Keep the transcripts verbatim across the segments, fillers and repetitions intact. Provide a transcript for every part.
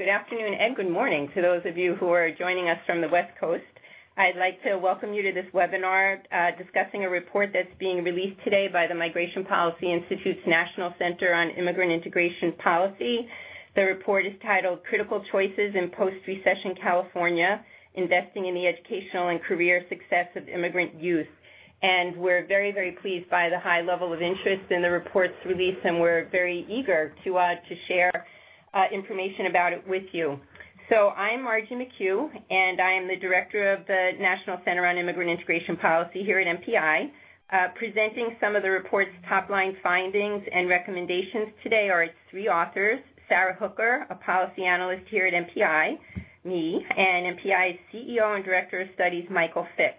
afternoon and good morning to those of you who are joining us from the West Coast. I'd like to welcome you to this webinar uh, discussing a report that's being released today by the Migration Policy Institute's National Center on Immigrant Integration Policy. The report is titled Critical Choices in Post-Recession California, Investing in the Educational and Career Success of Immigrant Youth. And we're very, very pleased by the high level of interest in the report's release, and we're very eager to, uh, to share Uh, information about it with you. So I'm Margie McHugh, and I am the Director of the National Center on Immigrant Integration Policy here at M P I. Uh, presenting some of the report's top-line findings and recommendations today are its three authors, Sarah Hooker, a policy analyst here at M P I, me, and M P I's C E O and Director of Studies, Michael Fix.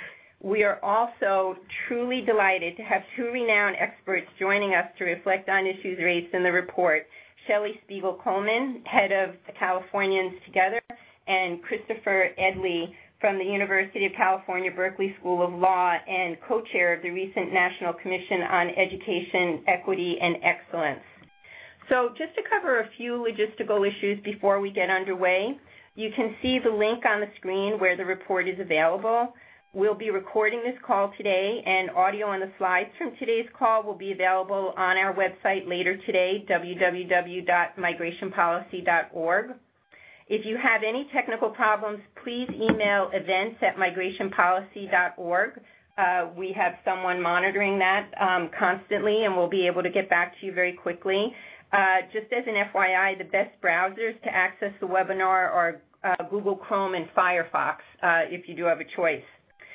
We are also truly delighted to have two renowned experts joining us to reflect on issues raised in the report, Shelley Spiegel-Coleman, head of Californians Together, and Christopher Edley from the University of California, Berkeley School of Law and co-chair of the recent National Commission on Education, Equity, and Excellence. So just to cover a few logistical issues before we get underway, you can see the link on the screen where the report is available. We'll be recording this call today, and audio and the slides from today's call will be available on our website later today, w w w dot migration policy dot org. If you have any technical problems, please email events at migration policy dot org. Uh, we have someone monitoring that um, constantly, and we'll be able to get back to you very quickly. Uh, just as an F Y I, the best browsers to access the webinar are uh, Google Chrome and Firefox, uh, if you do have a choice.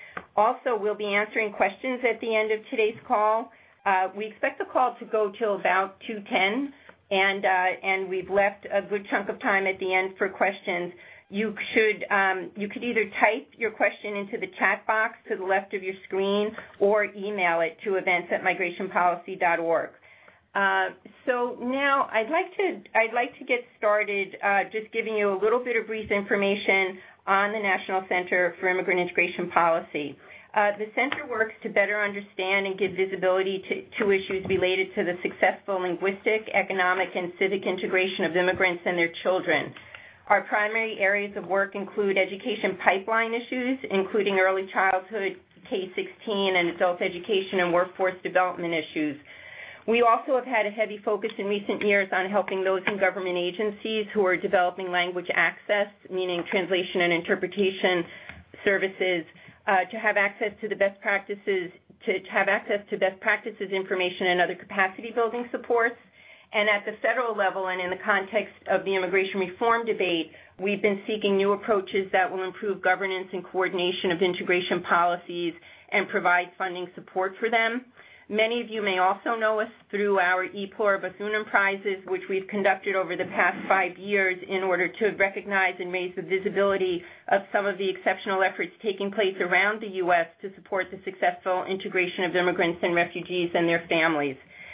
Also, we'll be answering questions at the end of today's call. Uh, we expect the call to go till about two ten, and uh, and we've left a good chunk of time at the end for questions. You should um, you could either type your question into the chat box to the left of your screen or email it to events at migration policy dot org. Uh, so now I'd like to I'd like to get started uh, just giving you a little bit of brief information on the National Center for Immigrant Integration Policy. Uh, the center works to better understand and give visibility to, to issues related to the successful linguistic, economic, and civic integration of immigrants and their children. Our primary areas of work include education pipeline issues, including early childhood, K sixteen, and adult education and workforce development issues. We also have had a heavy focus in recent years on helping those in government agencies who are developing language access, meaning translation and interpretation services, uh, to have access to the best practices, to, to have access to best practices information and other capacity building supports. And at the federal level and in the context of the immigration reform debate, we've been seeking new approaches that will improve governance and coordination of integration policies and provide funding support for them. Many of you may also know us through our E Pluribus Unum prizes, which we've conducted over the past five years in order to recognize and raise the visibility of some of the exceptional efforts taking place around the U S to support the successful integration of immigrants and refugees and their families.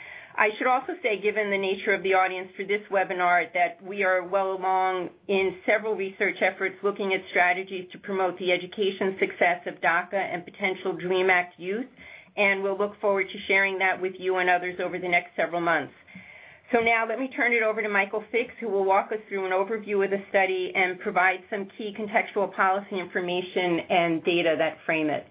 I should also say, given the nature of the audience for this webinar, that we are well along in several research efforts looking at strategies to promote the education success of DACA and potential DREAM Act youth, and we'll look forward to sharing that with you and others over the next several months. So now let me turn it over to Michael Fix, who will walk us through an overview of the study and provide some key contextual policy information and data that frame it.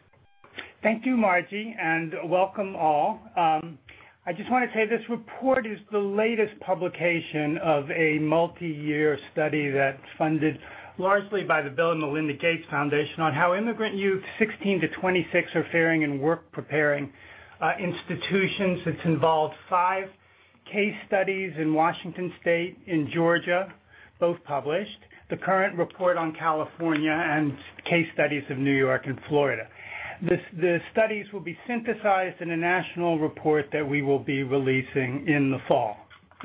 Thank you, Margie, and welcome all. Um, I just want to say this report is the latest publication of a multi-year study that's funded largely by the Bill and Melinda Gates Foundation on how immigrant youth sixteen to twenty-six are faring in work-preparing uh, institutions. It's involved five case studies in Washington State, in Georgia, both published, the current report on California, and case studies of New York and Florida. This, the studies will be synthesized in a national report that we will be releasing in the fall.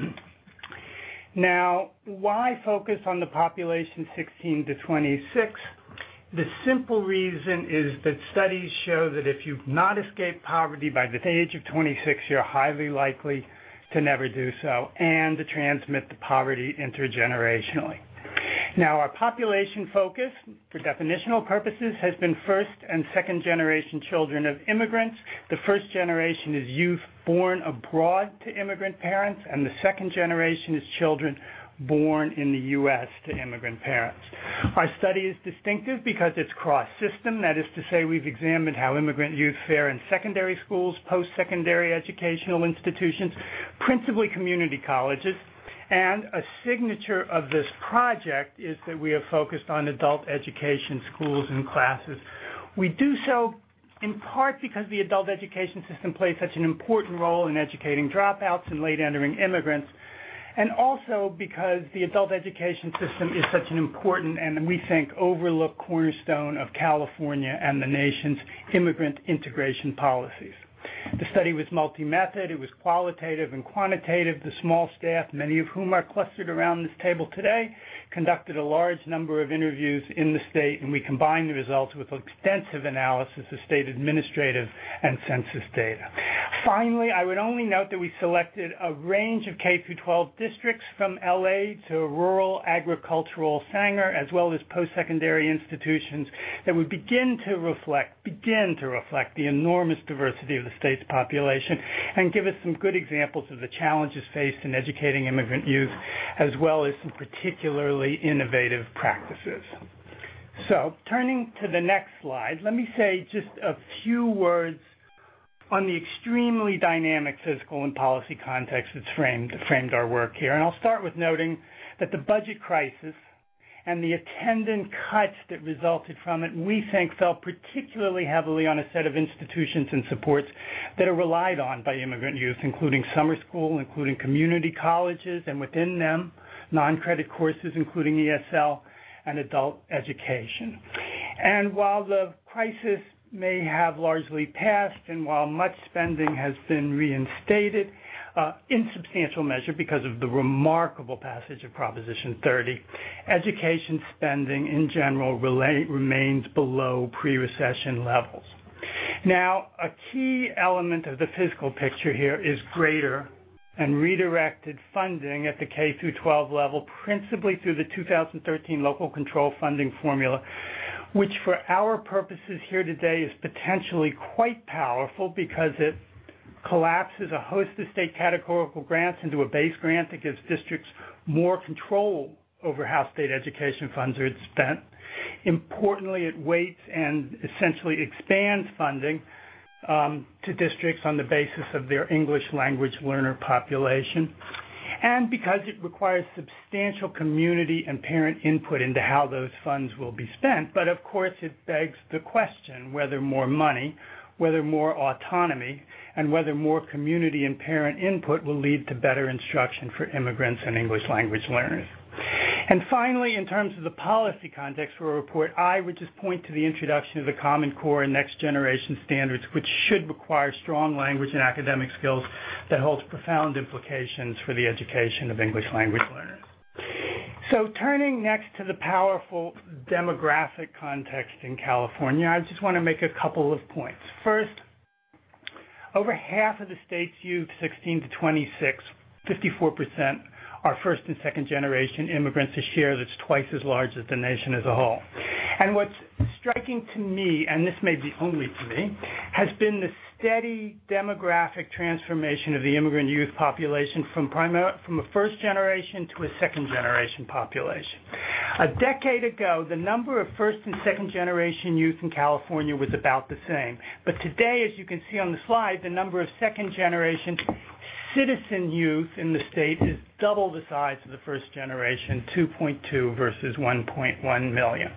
Now, why focus on the population sixteen to twenty-six? The simple reason is that studies show that if you've not escaped poverty by the age of twenty-six, you're highly likely to never do so and to transmit the poverty intergenerationally. Now, our population focus, for definitional purposes, has been first and second generation children of immigrants. The first generation is youth born abroad to immigrant parents, and the second generation is children born in the U S to immigrant parents. Our study is distinctive because it's cross-system. That is to say, we've examined how immigrant youth fare in secondary schools, post-secondary educational institutions, principally community colleges. And a signature of this project is that we have focused on adult education schools and classes. We do so in part because the adult education system plays such an important role in educating dropouts and late entering immigrants, and also because the adult education system is such an important and, we think, overlooked cornerstone of California and the nation's immigrant integration policies. The study was multi-method, it was qualitative and quantitative. The small staff, many of whom are clustered around this table today, conducted a large number of interviews in the state, and we combined the results with extensive analysis of state administrative and census data. Finally, I would only note that we selected a range of K through twelve districts from L A to rural agricultural Sanger, as well as post-secondary institutions that would begin to reflect, begin to reflect the enormous diversity of the state's population and give us some good examples of the challenges faced in educating immigrant youth, as well as some particularly innovative practices. So, turning to the next slide, let me say just a few words on the extremely dynamic physical and policy context that's framed, framed our work here. And I'll start with noting that the budget crisis and the attendant cuts that resulted from it, we think, fell particularly heavily on a set of institutions and supports that are relied on by immigrant youth, including summer school, including community colleges, and within them, non-credit courses, including E S L, and adult education. And while the crisis may have largely passed, and while much spending has been reinstated, uh, in substantial measure because of the remarkable passage of Proposition thirty, education spending in general relate, remains below pre-recession levels. Now, a key element of the fiscal picture here is greater and redirected funding at the K through twelve level, principally through the two thousand thirteen local control funding formula, which for our purposes here today is potentially quite powerful because it collapses a host of state categorical grants into a base grant that gives districts more control over how state education funds are spent. Importantly, it weights and essentially expands funding um, to districts on the basis of their English language learner population. And because it requires substantial community and parent input into how those funds will be spent. But of course, it begs the question whether more money, whether more autonomy, and whether more community and parent input will lead to better instruction for immigrants and English language learners. And finally, in terms of the policy context for a report, I would just point to the introduction of the Common Core and Next Generation Standards, which should require strong language and academic skills that holds profound implications for the education of English language learners. So turning next to the powerful demographic context in California, I just want to make a couple of points. First, over half of the state's youth, sixteen to twenty-six, fifty-four percent, are first and second generation immigrants, a share that's twice as large as the nation as a whole. And what's striking to me, and this may be only to me, has been the steady demographic transformation of the immigrant youth population from, primar- from a first generation to a second generation population. A decade ago, the number of first and second generation youth in California was about the same. But today, as you can see on the slide, the number of second generation citizen youth in the state is double the size of the first generation, two point two versus one point one million.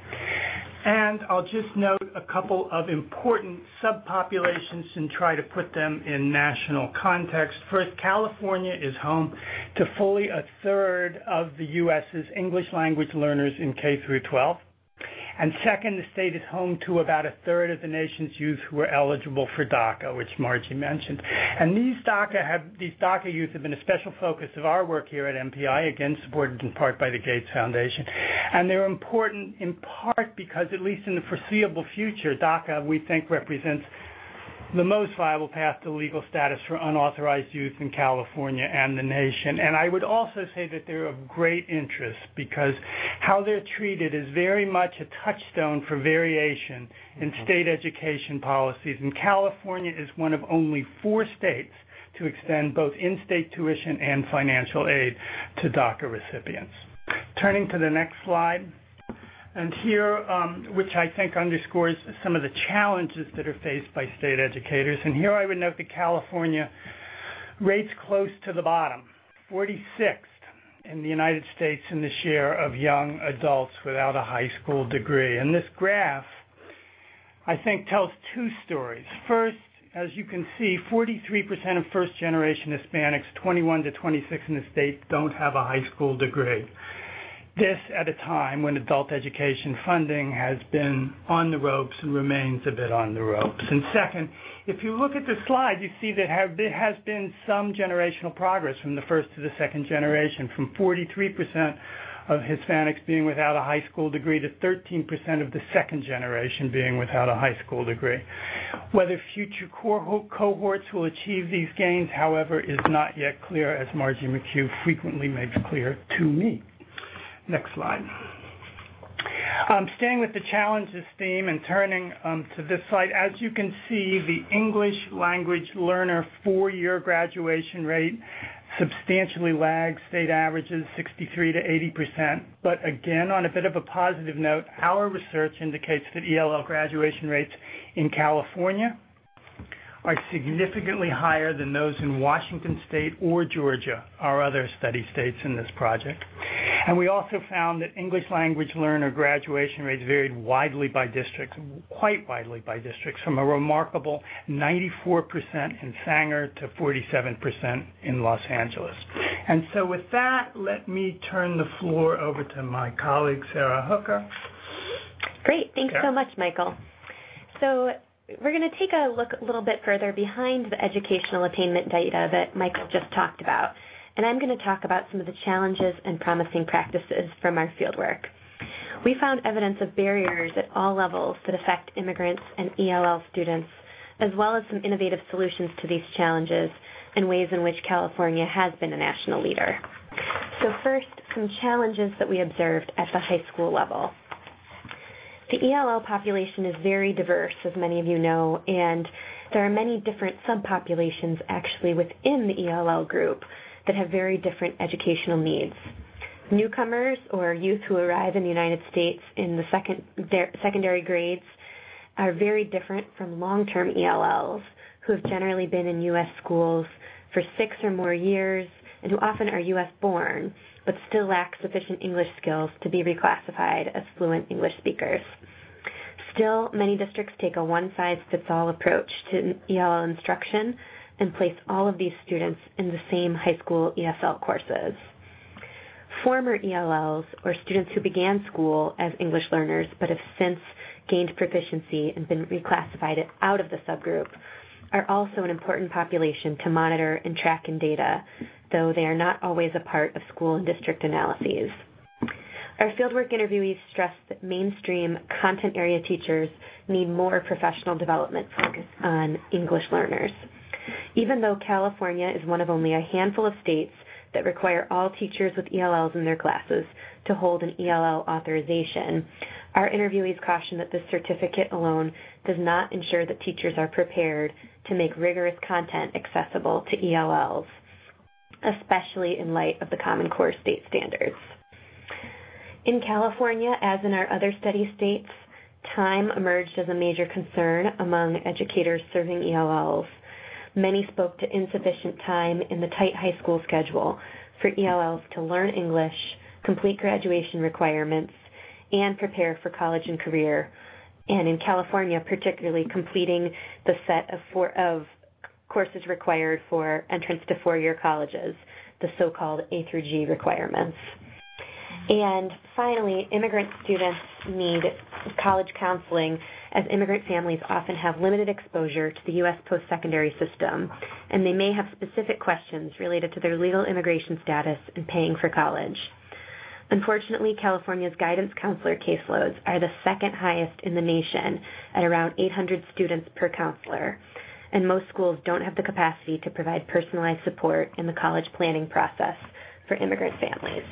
And I'll just note a couple of important subpopulations and try to put them in national context. First, California is home to fully a third of the U S's English language learners in K through twelve. And second, the state is home to about a third of the nation's youth who are eligible for DACA, which Margie mentioned. And these DACA have, these DACA youth have been a special focus of our work here at M P I, again supported in part by the Gates Foundation. And they're important in part because, at least in the foreseeable future, DACA, we think, represents the most viable path to legal status for unauthorized youth in California and the nation. And I would also say that they're of great interest because how they're treated is very much a touchstone for variation in state education policies. And California is one of only four states to extend both in-state tuition and financial aid to DACA recipients. Turning to the next slide. And here, um, which I think underscores some of the challenges that are faced by state educators. And here I would note that California rates close to the bottom, forty-sixth in the United States in the share of young adults without a high school degree. And this graph, I think, tells two stories. First, as you can see, forty-three percent of first-generation Hispanics, twenty-one to twenty-six in the state, don't have a high school degree. This at a time when adult education funding has been on the ropes and remains a bit on the ropes. And second, if you look at the slide, you see that there has been some generational progress from the first to the second generation, from forty-three percent of Hispanics being without a high school degree to thirteen percent of the second generation being without a high school degree. Whether future cohorts will achieve these gains, however, is not yet clear, as Margie McHugh frequently makes clear to me. Next slide. Um, staying with the challenges theme and turning um, to this slide, as you can see, the English language learner four-year graduation rate substantially lags state averages, sixty-three to eighty percent. But again, on a bit of a positive note, our research indicates that E L L graduation rates in California are significantly higher than those in Washington State or Georgia, our other study states in this project. And we also found that English language learner graduation rates varied widely by districts, quite widely by districts, from a remarkable ninety-four percent in Sanger to forty-seven percent in Los Angeles. And so with that, let me turn the floor over to my colleague, Sarah Hooker. Great. Thanks Sarah. so much, Michael. So we're going to take a look a little bit further behind the educational attainment data that Michael just talked about. And I'm going to talk about some of the challenges and promising practices from our fieldwork. We found evidence of barriers at all levels that affect immigrants and E L L students, as well as some innovative solutions to these challenges and ways in which California has been a national leader. So first, some challenges that we observed at the high school level. The E L L population is very diverse, as many of you know, and there are many different subpopulations actually within the E L L group that have very different educational needs. Newcomers, or youth who arrive in the United States in the second, secondary grades, are very different from long-term E L Ls who have generally been in U S schools for six or more years and who often are U S born but still lack sufficient English skills to be reclassified as fluent English speakers. Still, many districts take a one-size-fits-all approach to E L L instruction and place all of these students in the same high school E S L courses. Former E L Ls, or students who began school as English learners but have since gained proficiency and been reclassified out of the subgroup, are also an important population to monitor and track in data, though they are not always a part of school and district analyses. Our fieldwork interviewees stressed that mainstream content area teachers need more professional development focused on English learners. Even though California is one of only a handful of states that require all teachers with E L Ls in their classes to hold an E L L authorization, our interviewees caution that this certificate alone does not ensure that teachers are prepared to make rigorous content accessible to E L Ls, especially in light of the Common Core state standards. In California, as in our other study states, time emerged as a major concern among educators serving E L Ls. Many spoke to insufficient time in the tight high school schedule for E L Ls to learn English, complete graduation requirements, and prepare for college and career, and in California, particularly completing the set of, four, of courses required for entrance to four-year colleges, the so-called A through G requirements. And finally, immigrant students need college counseling, as immigrant families often have limited exposure to the U S post-secondary system, and they may have specific questions related to their legal immigration status and paying for college. Unfortunately, California's guidance counselor caseloads are the second highest in the nation at around eight hundred students per counselor, and most schools don't have the capacity to provide personalized support in the college planning process for immigrant families.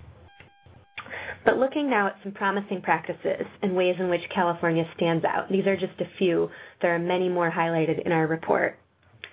But looking now at some promising practices and ways in which California stands out, these are just a few. There are many more highlighted in our report.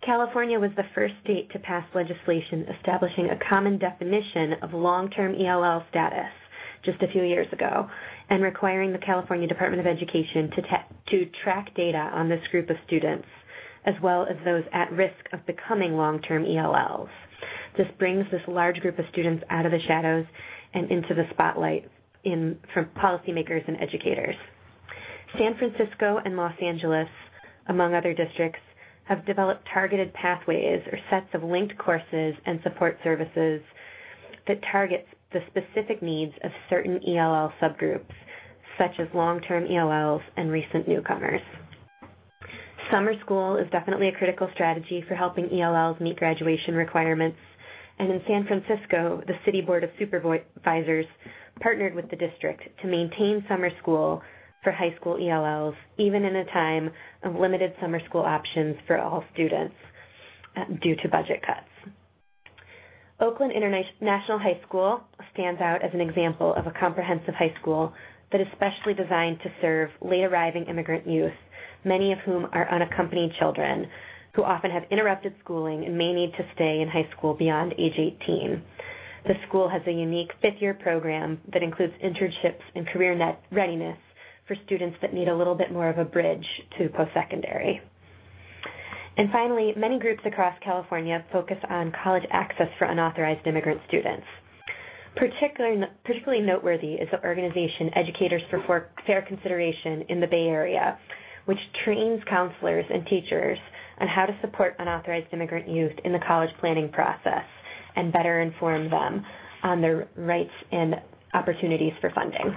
California was the first state to pass legislation establishing a common definition of long-term E L L status just a few years ago, and requiring the California Department of Education to, ta- to track data on this group of students, as well as those at risk of becoming long-term E L Ls. This brings this large group of students out of the shadows and into the spotlight in, from policymakers and educators. San Francisco and Los Angeles, among other districts, have developed targeted pathways or sets of linked courses and support services that target the specific needs of certain E L L subgroups, such as long-term E L Ls and recent newcomers. Summer school is definitely a critical strategy for helping E L Ls meet graduation requirements, and in San Francisco, the City Board of Supervisors partnered with the district to maintain summer school for high school E L Ls, even in a time of limited summer school options for all students uh, due to budget cuts. Oakland International High School stands out as an example of a comprehensive high school that is specially designed to serve late-arriving immigrant youth, many of whom are unaccompanied children, who often have interrupted schooling and may need to stay in high school beyond age eighteen. The school has a unique fifth-year program that includes internships and career net readiness for students that need a little bit more of a bridge to post-secondary. And finally, many groups across California focus on college access for unauthorized immigrant students. Particularly, particularly noteworthy is the organization Educators for Fair Consideration in the Bay Area, which trains counselors and teachers on how to support unauthorized immigrant youth in the college planning process and better inform them on their rights and opportunities for funding.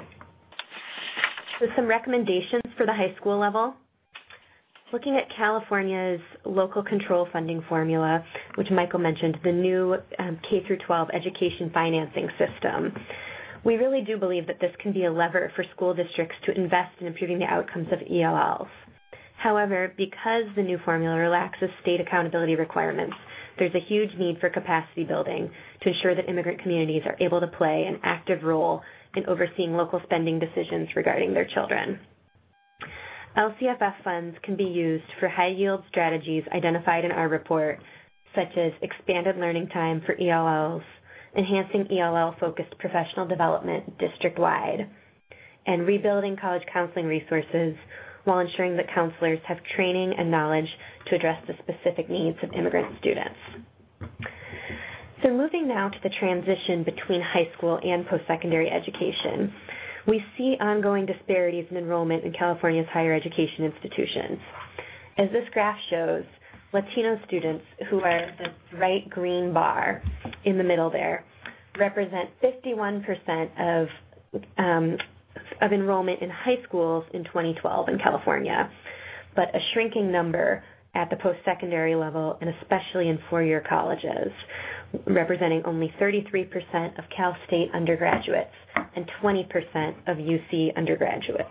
So some recommendations for the high school level. Looking at California's local control funding formula, which Michael mentioned, the new um, K through twelve education financing system, we really do believe that this can be a lever for school districts to invest in improving the outcomes of E L Ls. However, because the new formula relaxes state accountability requirements, there's a huge need for capacity building to ensure that immigrant communities are able to play an active role in overseeing local spending decisions regarding their children. L C F F funds can be used for high-yield strategies identified in our report, such as expanded learning time for E L Ls, enhancing E L L-focused professional development district-wide, and rebuilding college counseling resources while ensuring that counselors have training and knowledge to address the specific needs of immigrant students. So moving now to the transition between high school and post-secondary education, we see ongoing disparities in enrollment in California's higher education institutions. As this graph shows, Latino students, who are the bright green bar in the middle there, represent fifty-one percent of, um, of enrollment in high schools in twenty twelve in California, but a shrinking number at the post-secondary level and especially in four-year colleges, representing only thirty-three percent of Cal State undergraduates and twenty percent of U C undergraduates.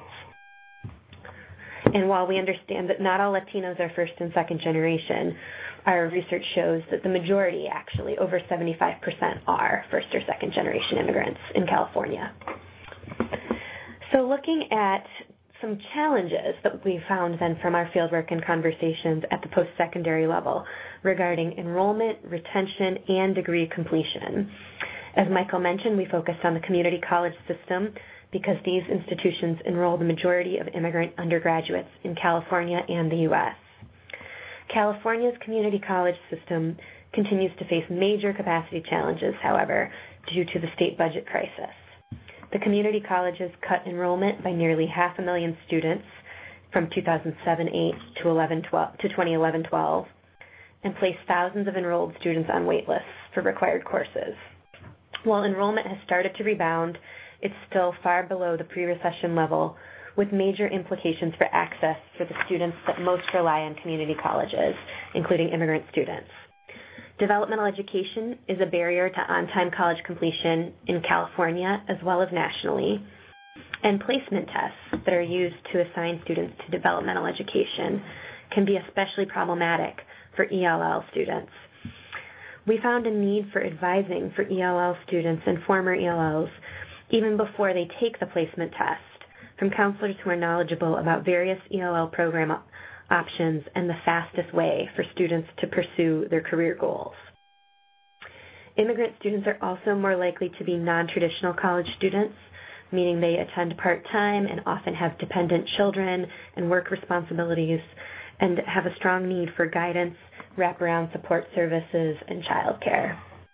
And while we understand that not all Latinos are first and second generation, our research shows that the majority, actually, over seventy-five percent, are first or second generation immigrants in California. So looking at some challenges that we found then from our fieldwork and conversations at the post-secondary level regarding enrollment, retention, and degree completion. As Michael mentioned, we focused on the community college system because these institutions enroll the majority of immigrant undergraduates in California and the U S California's community college system continues to face major capacity challenges, however, due to the state budget crisis. The community colleges cut enrollment by nearly half a million students from two thousand seven eight to twenty eleven twelve and placed thousands of enrolled students on wait lists for required courses. While enrollment has started to rebound, it's still far below the pre-recession level, with major implications for access for the students that most rely on community colleges, including immigrant students. Developmental education is a barrier to on-time college completion in California as well as nationally, and placement tests that are used to assign students to developmental education can be especially problematic for E L L students. We found a need for advising for E L L students and former E L Ls even before they take the placement test from counselors who are knowledgeable about various E L L program options and the fastest way for students to pursue their career goals. Immigrant students are also more likely to be non-traditional college students, meaning they attend part-time and often have dependent children and work responsibilities and have a strong need for guidance, wraparound support services, and childcare.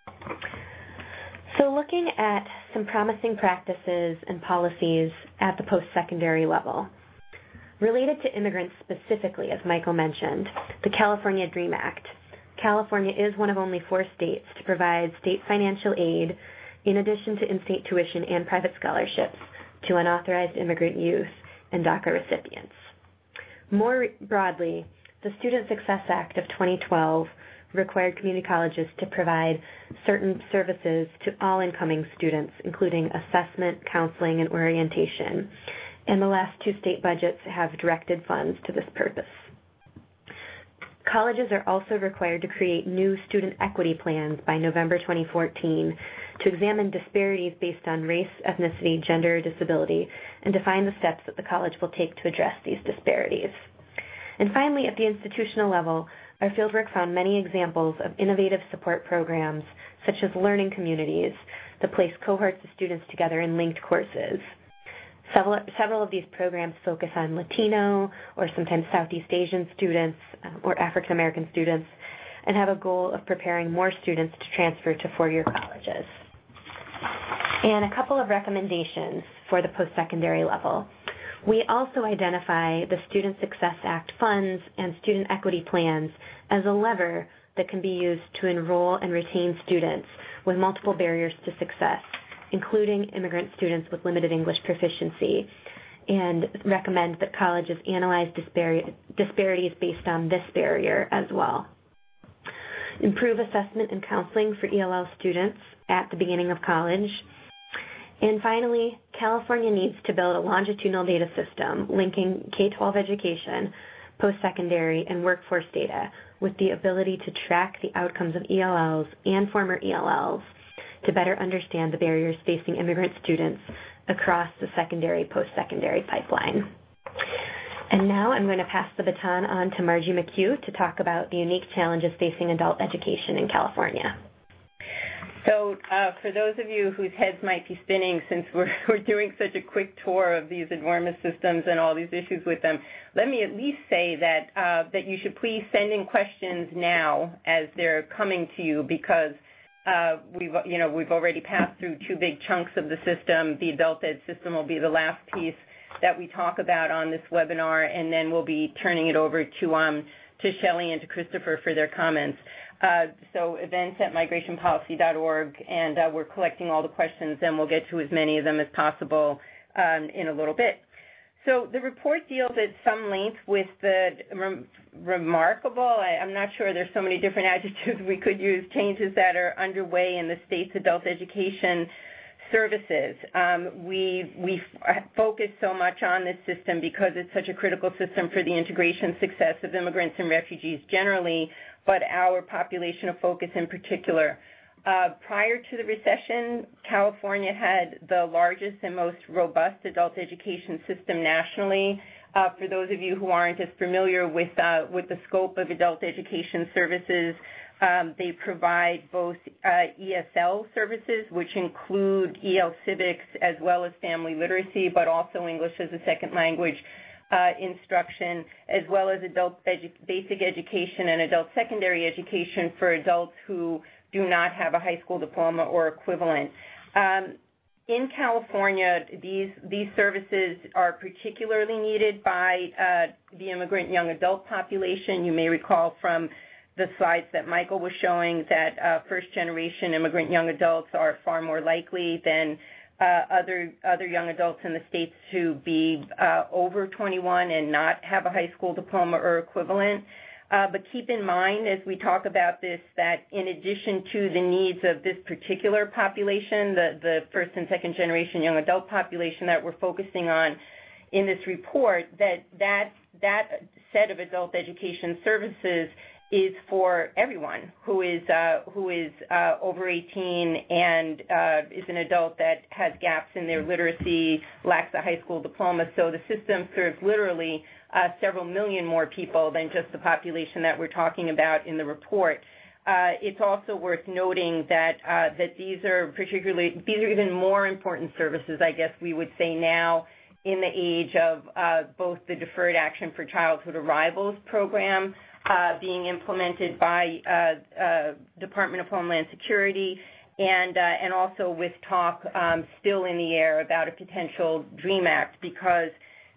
So looking at some promising practices and policies at the post-secondary level. Related to immigrants specifically, as Michael mentioned, the California DREAM Act. California is one of only four states to provide state financial aid in addition to in-state tuition and private scholarships to unauthorized immigrant youth and DACA recipients. More broadly, the Student Success Act of twenty twelve required community colleges to provide certain services to all incoming students, including assessment, counseling, and orientation. And the last two state budgets have directed funds to this purpose. Colleges are also required to create new student equity plans by November twenty fourteen to examine disparities based on race, ethnicity, gender, or disability, and define the steps that the college will take to address these disparities. And finally, at the institutional level, our fieldwork found many examples of innovative support programs, such as learning communities, that place cohorts of students together in linked courses. Several, several of these programs focus on Latino or sometimes Southeast Asian students um, or African American students and have a goal of preparing more students to transfer to four-year colleges. And a couple of recommendations for the post-secondary level. We also identify the Student Success Act funds and student equity plans as a lever that can be used to enroll and retain students with multiple barriers to success, including immigrant students with limited English proficiency, and recommend that colleges analyze dispar- disparities based on this barrier as well. Improve assessment and counseling for E L L students at the beginning of college. And finally, California needs to build a longitudinal data system linking K twelve education, post-secondary, and workforce data with the ability to track the outcomes of E L Ls and former E L Ls to better understand the barriers facing immigrant students across the secondary, post-secondary pipeline. And now I'm going to pass the baton on to Margie McHugh to talk about the unique challenges facing adult education in California. So uh, for those of you whose heads might be spinning since we're, we're doing such a quick tour of these enormous systems and all these issues with them, let me at least say that, uh, that you should please send in questions now as they're coming to you, because Uh, we've, you know, we've already passed through two big chunks of the system. The adult ed system will be the last piece that we talk about on this webinar, and then we'll be turning it over to um, to Shelley and to Christopher for their comments. Uh, so events at migration policy dot org, and uh, we're collecting all the questions, and we'll get to as many of them as possible um, in a little bit. So the report deals at some length with the rem remarkable, I, I'm not sure there's so many different adjectives we could use, changes that are underway in the state's adult education services. Um, we, we focus so much on this system because it's such a critical system for the integration success of immigrants and refugees generally, but our population of focus in particular. Uh, prior to the recession, California had the largest and most robust adult education system nationally. Uh, for those of you who aren't as familiar with, uh, with the scope of adult education services, um, they provide both uh, E S L services, which include E L civics as well as family literacy, but also English as a second language uh, instruction, as well as adult edu basic education and adult secondary education for adults who do not have a high school diploma or equivalent. Um, in California, these, these services are particularly needed by uh, the immigrant young adult population. You may recall from the slides that Michael was showing that uh, first-generation immigrant young adults are far more likely than uh, other, other young adults in the states to be uh, over twenty-one and not have a high school diploma or equivalent. Uh, but keep in mind as we talk about this that in addition to the needs of this particular population, the, the first and second generation young adult population that we're focusing on in this report, that that, that set of adult education services is for everyone who is uh, who is uh, over eighteen and uh, is an adult that has gaps in their literacy, lacks a high school diploma. So the system serves literally uh, several million more people than just the population that we're talking about in the report. Uh, it's also worth noting that uh, that these are particularly these are even more important services, I guess we would say now, in the age of uh, both the Deferred Action for Childhood Arrivals program uh, being implemented by uh, uh, Department of Homeland Security, and uh, and also with talk um, still in the air about a potential DREAM Act, because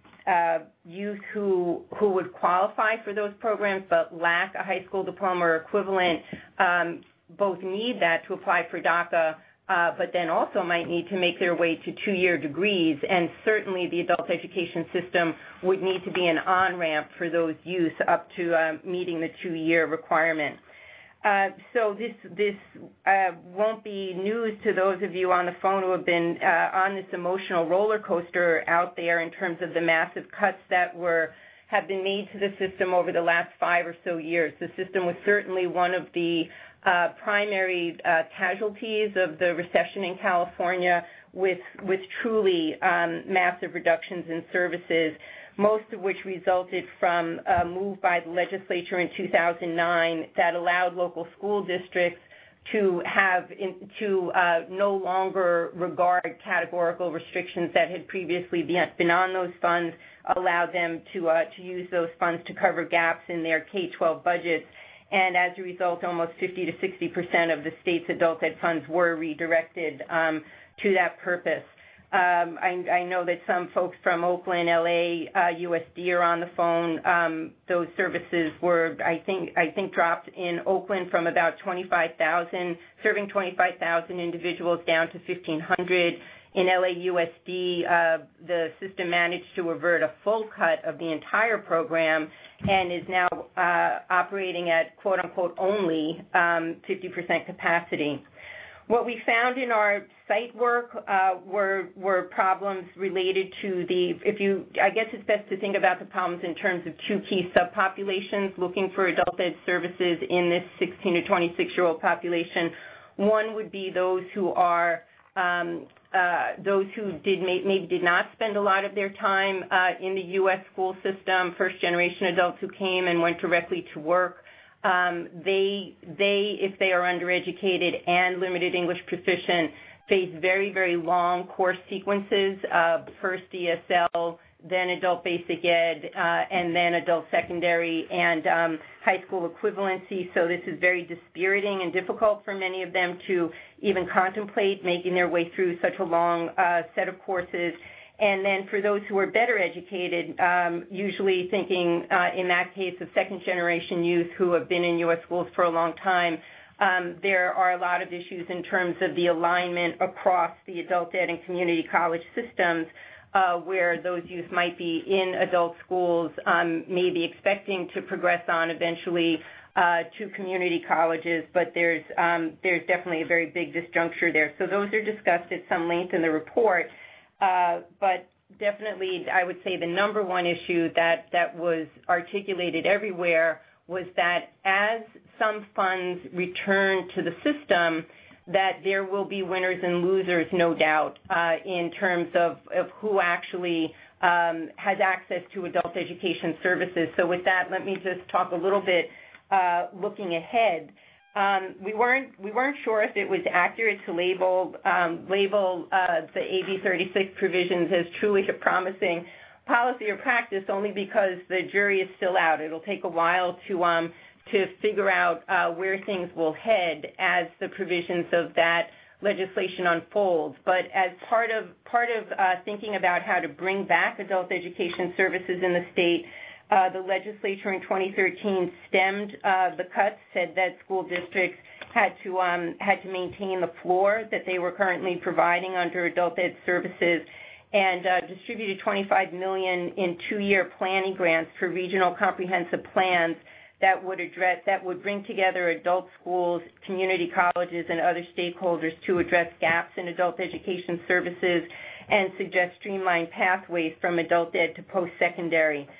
uh, youth who who would qualify for those programs but lack a high school diploma or equivalent um, both need that to apply for DACA. Uh, but then also might need to make their way to two-year degrees, and certainly the adult education system would need to be an on-ramp for those youth up to uh, meeting the two-year requirement. Uh, so this this uh, won't be news to those of you on the phone who have been uh, on this emotional roller coaster out there in terms of the massive cuts that were have been made to the system over the last five or so years. The system was certainly one of the Uh, primary uh, casualties of the recession in California, with with truly um, massive reductions in services, most of which resulted from a move by the legislature in two thousand nine that allowed local school districts to have in, to uh, no longer regard categorical restrictions that had previously been on those funds, allowed them to uh, to use those funds to cover gaps in their K twelve budgets. And as a result, almost fifty to sixty percent of the state's adult ed funds were redirected um, to that purpose. Um, I, I know that some folks from Oakland, L A, uh, U S D are on the phone. Um, those services were, I think, I think dropped in Oakland from about twenty-five thousand, serving twenty-five thousand individuals down to fifteen hundred. In L A U S D, uh, the system managed to avert a full cut of the entire program and is now uh, operating at quote-unquote only um, fifty percent capacity. What we found in our site work uh, were were problems related to the, if you, I guess it's best to think about the problems in terms of two key subpopulations looking for adult ed services in this sixteen to twenty-six-year-old population. One would be those who are um, Uh, those who did may, maybe did not spend a lot of their time uh, in the U S school system, first-generation adults who came and went directly to work. Um, they, they, if they are undereducated and limited English proficient, face very, very long course sequences, uh, first E S L, then adult basic ed, uh, and then adult secondary and um, high school equivalency. So this is very dispiriting and difficult for many of them to even contemplate making their way through such a long uh, set of courses. And then for those who are better educated, um, usually thinking uh, in that case of second-generation youth who have been in U S schools for a long time, um, there are a lot of issues in terms of the alignment across the adult ed and community college systems, Uh, where those youth might be in adult schools, um, maybe expecting to progress on eventually uh, to community colleges, but there's um, there's definitely a very big disjuncture there. So those are discussed at some length in the report, uh, but definitely I would say the number one issue that, that was articulated everywhere was that as some funds return to the system, that there will be winners and losers, no doubt, uh, in terms of, of who actually um, has access to adult education services. So with that, let me just talk a little bit uh, looking ahead. Um, we weren't we weren't sure if it was accurate to label um, label uh, the A B thirty-six provisions as truly a promising policy or practice, only because the jury is still out. It'll take a while to um, to figure out uh, where things will head as the provisions of that legislation unfolds. But as part of part of uh, thinking about how to bring back adult education services in the state, uh, the legislature in twenty thirteen stemmed uh, the cuts, said that school districts had to um, had to maintain the floor that they were currently providing under adult ed services, and uh, distributed twenty-five million dollars in two-year planning grants for regional comprehensive plans that would address, that would bring together adult schools, community colleges, and other stakeholders to address gaps in adult education services and suggest streamlined pathways from adult ed to post-secondary.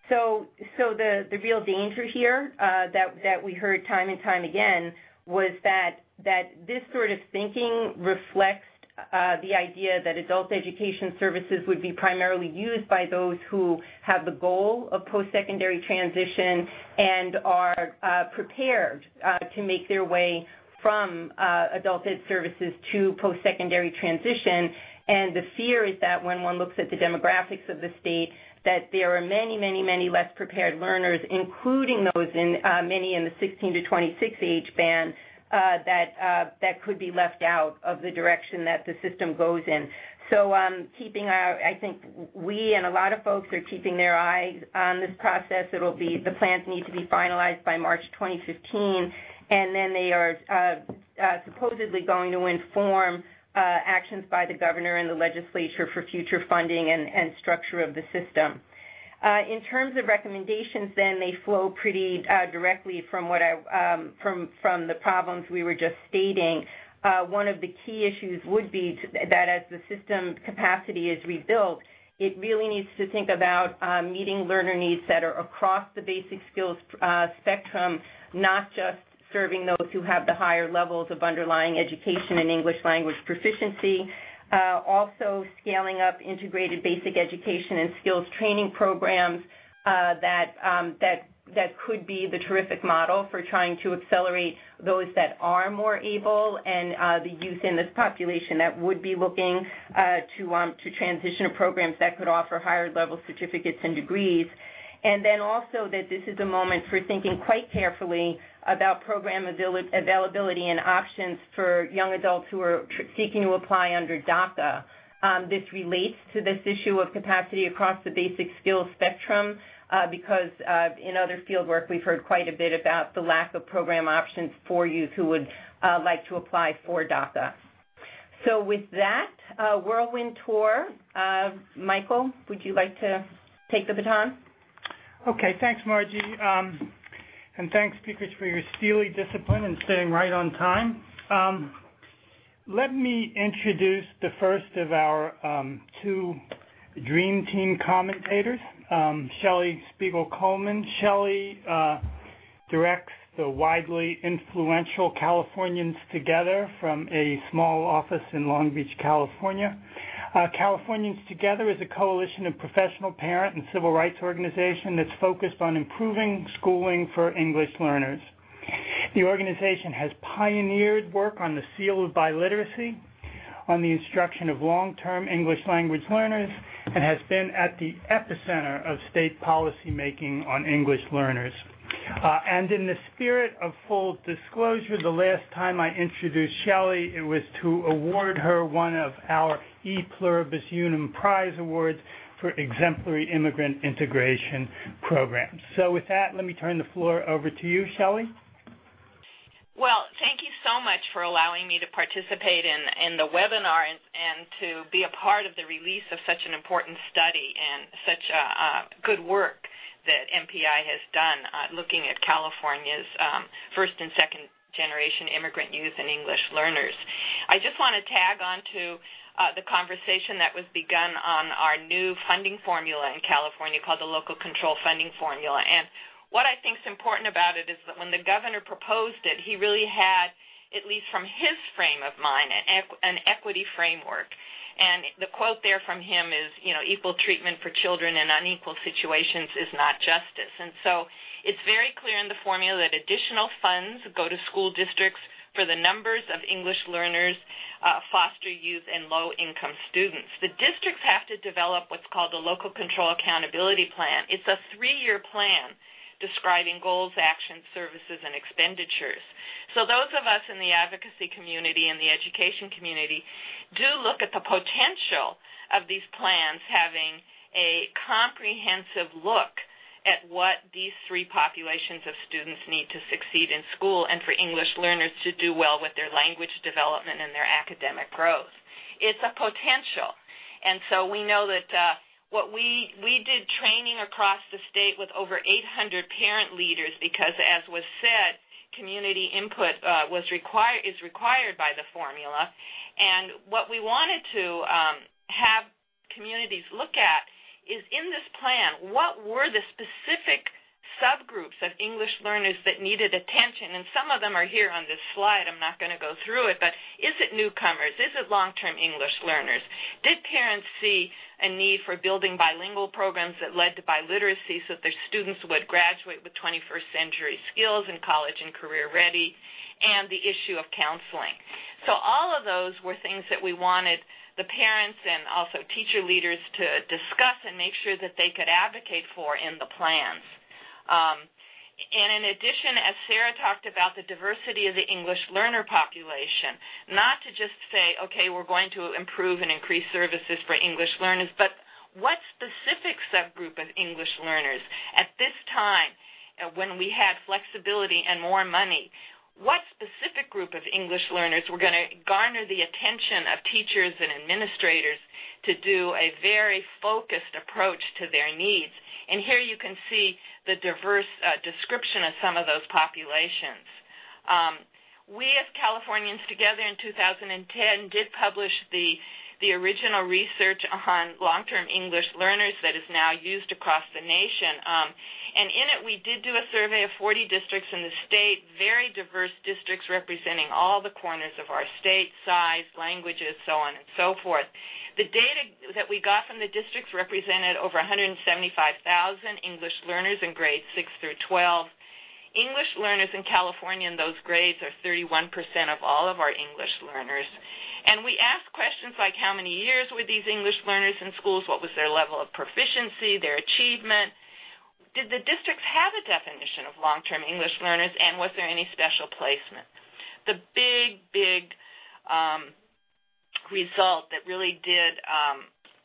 So, so the, the real danger here uh, that, that we heard time and time again was that, that this sort of thinking reflects uh, the idea that adult education services would be primarily used by those who have the goal of post-secondary transition and are uh, prepared uh, to make their way from uh, adult ed services to post-secondary transition. And the fear is that when one looks at the demographics of the state, that there are many, many, many less prepared learners, including those in uh, many in the sixteen to twenty-six age band, uh, that uh, that could be left out of the direction that the system goes in. So, um, keeping our, I think we and a lot of folks are keeping their eyes on this process. It'll be the plans need to be finalized by March twenty fifteen, and then they are uh, uh, supposedly going to inform Uh, actions by the governor and the legislature for future funding and, and structure of the system. Uh, in terms of recommendations, then they flow pretty uh, directly from what I um, from from the problems we were just stating. Uh, one of the key issues would be to, that as the system capacity is rebuilt, it really needs to think about uh, meeting learner needs that are across the basic skills uh, spectrum, not just serving those who have the higher levels of underlying education and English language proficiency, uh, also scaling up integrated basic education and skills training programs uh, that, um, that, that could be the terrific model for trying to accelerate those that are more able and uh, the youth in this population that would be looking uh, to, um, to transition to programs that could offer higher level certificates and degrees. And then also that this is a moment for thinking quite carefully about program availability and options for young adults who are seeking to apply under DACA. Um, this relates to this issue of capacity across the basic skills spectrum uh, because uh, in other fieldwork we've heard quite a bit about the lack of program options for youth who would uh, like to apply for DACA. So with that uh, whirlwind tour, uh, Michael, would you like to take the baton? Okay, thanks, Margie. Um, and thanks, speakers, for your steely discipline and staying right on time. Um, let me introduce the first of our um, two Dream Team commentators, um, Shelley Spiegel-Coleman. Shelley uh, directs the widely influential Californians Together from a small office in Long Beach, California. Uh, Californians Together is a coalition of professional, parent, and civil rights organization that's focused on improving schooling for English learners. The organization has pioneered work on the seal of biliteracy, on the instruction of long-term English language learners, and has been at the epicenter of state policy making on English learners. Uh, and in the spirit of full disclosure, the last time I introduced Shelley, it was to award her one of our E Pluribus Unum Prize Awards for exemplary immigrant integration programs. So with that, let me turn the floor over to you, Shelley. Well, thank you so much for allowing me to participate in, in the webinar and, and to be a part of the release of such an important study and such uh, uh, good work that M P I has done uh, looking at California's um, first and second generation immigrant youth and English learners. I just want to tag on to uh, the conversation that was begun on our new funding formula in California called the Local Control Funding Formula. And what I think is important about it is that when the governor proposed it, he really had, at least from his frame of mind, an, equ- an equity framework. And the quote there from him is, you know, equal treatment for children in unequal situations is not justice. And so it's very clear in the formula that additional funds go to school districts for the numbers of English learners, uh, foster youth, and low-income students. The districts have to develop what's called a local control accountability plan. It's a three-year plan describing goals, actions, services, and expenditures. So those of us in the advocacy community and the education community do look at the potential of these plans having a comprehensive look at what these three populations of students need to succeed in school and for English learners to do well with their language development and their academic growth. It's a potential. And so we know that uh, What we, we did training across the state with over eight hundred parent leaders because, as was said, community input uh, was require, is required by the formula. And what we wanted to um, have communities look at is in this plan, what were the specific subgroups of English learners that needed attention? And some of them are here on this slide. I'm not going to go through it, but is it newcomers? Is it long-term English learners? Did parents see a need for building bilingual programs that led to biliteracy so that their students would graduate with twenty-first century skills and college and career ready? And the issue of counseling. So all of those were things that we wanted the parents and also teacher leaders to discuss and make sure that they could advocate for in the plans. Um, and in addition, as Sarah talked about, the diversity of the English learner population, not to just say, okay, we're going to improve and increase services for English learners, but what specific subgroup of English learners at this time, uh, when we had flexibility and more money, what specific group of English learners were going to garner the attention of teachers and administrators to do a very focused approach to their needs. And here you can see the diverse uh, description of some of those populations. Um, we as Californians Together in two thousand ten did publish the the original research on long-term English learners that is now used across the nation. Um, and in it, we did do a survey of forty districts in the state, very diverse districts representing all the corners of our state, size, languages, so on and so forth. The data that we got from the districts represented over one hundred seventy-five thousand English learners in grades six through twelve. English learners in California in those grades are thirty-one percent of all of our English learners. And we asked questions like how many years were these English learners in schools, what was their level of proficiency, their achievement. Did the districts have a definition of long-term English learners, and was there any special placement? The big, big um, result that really did um,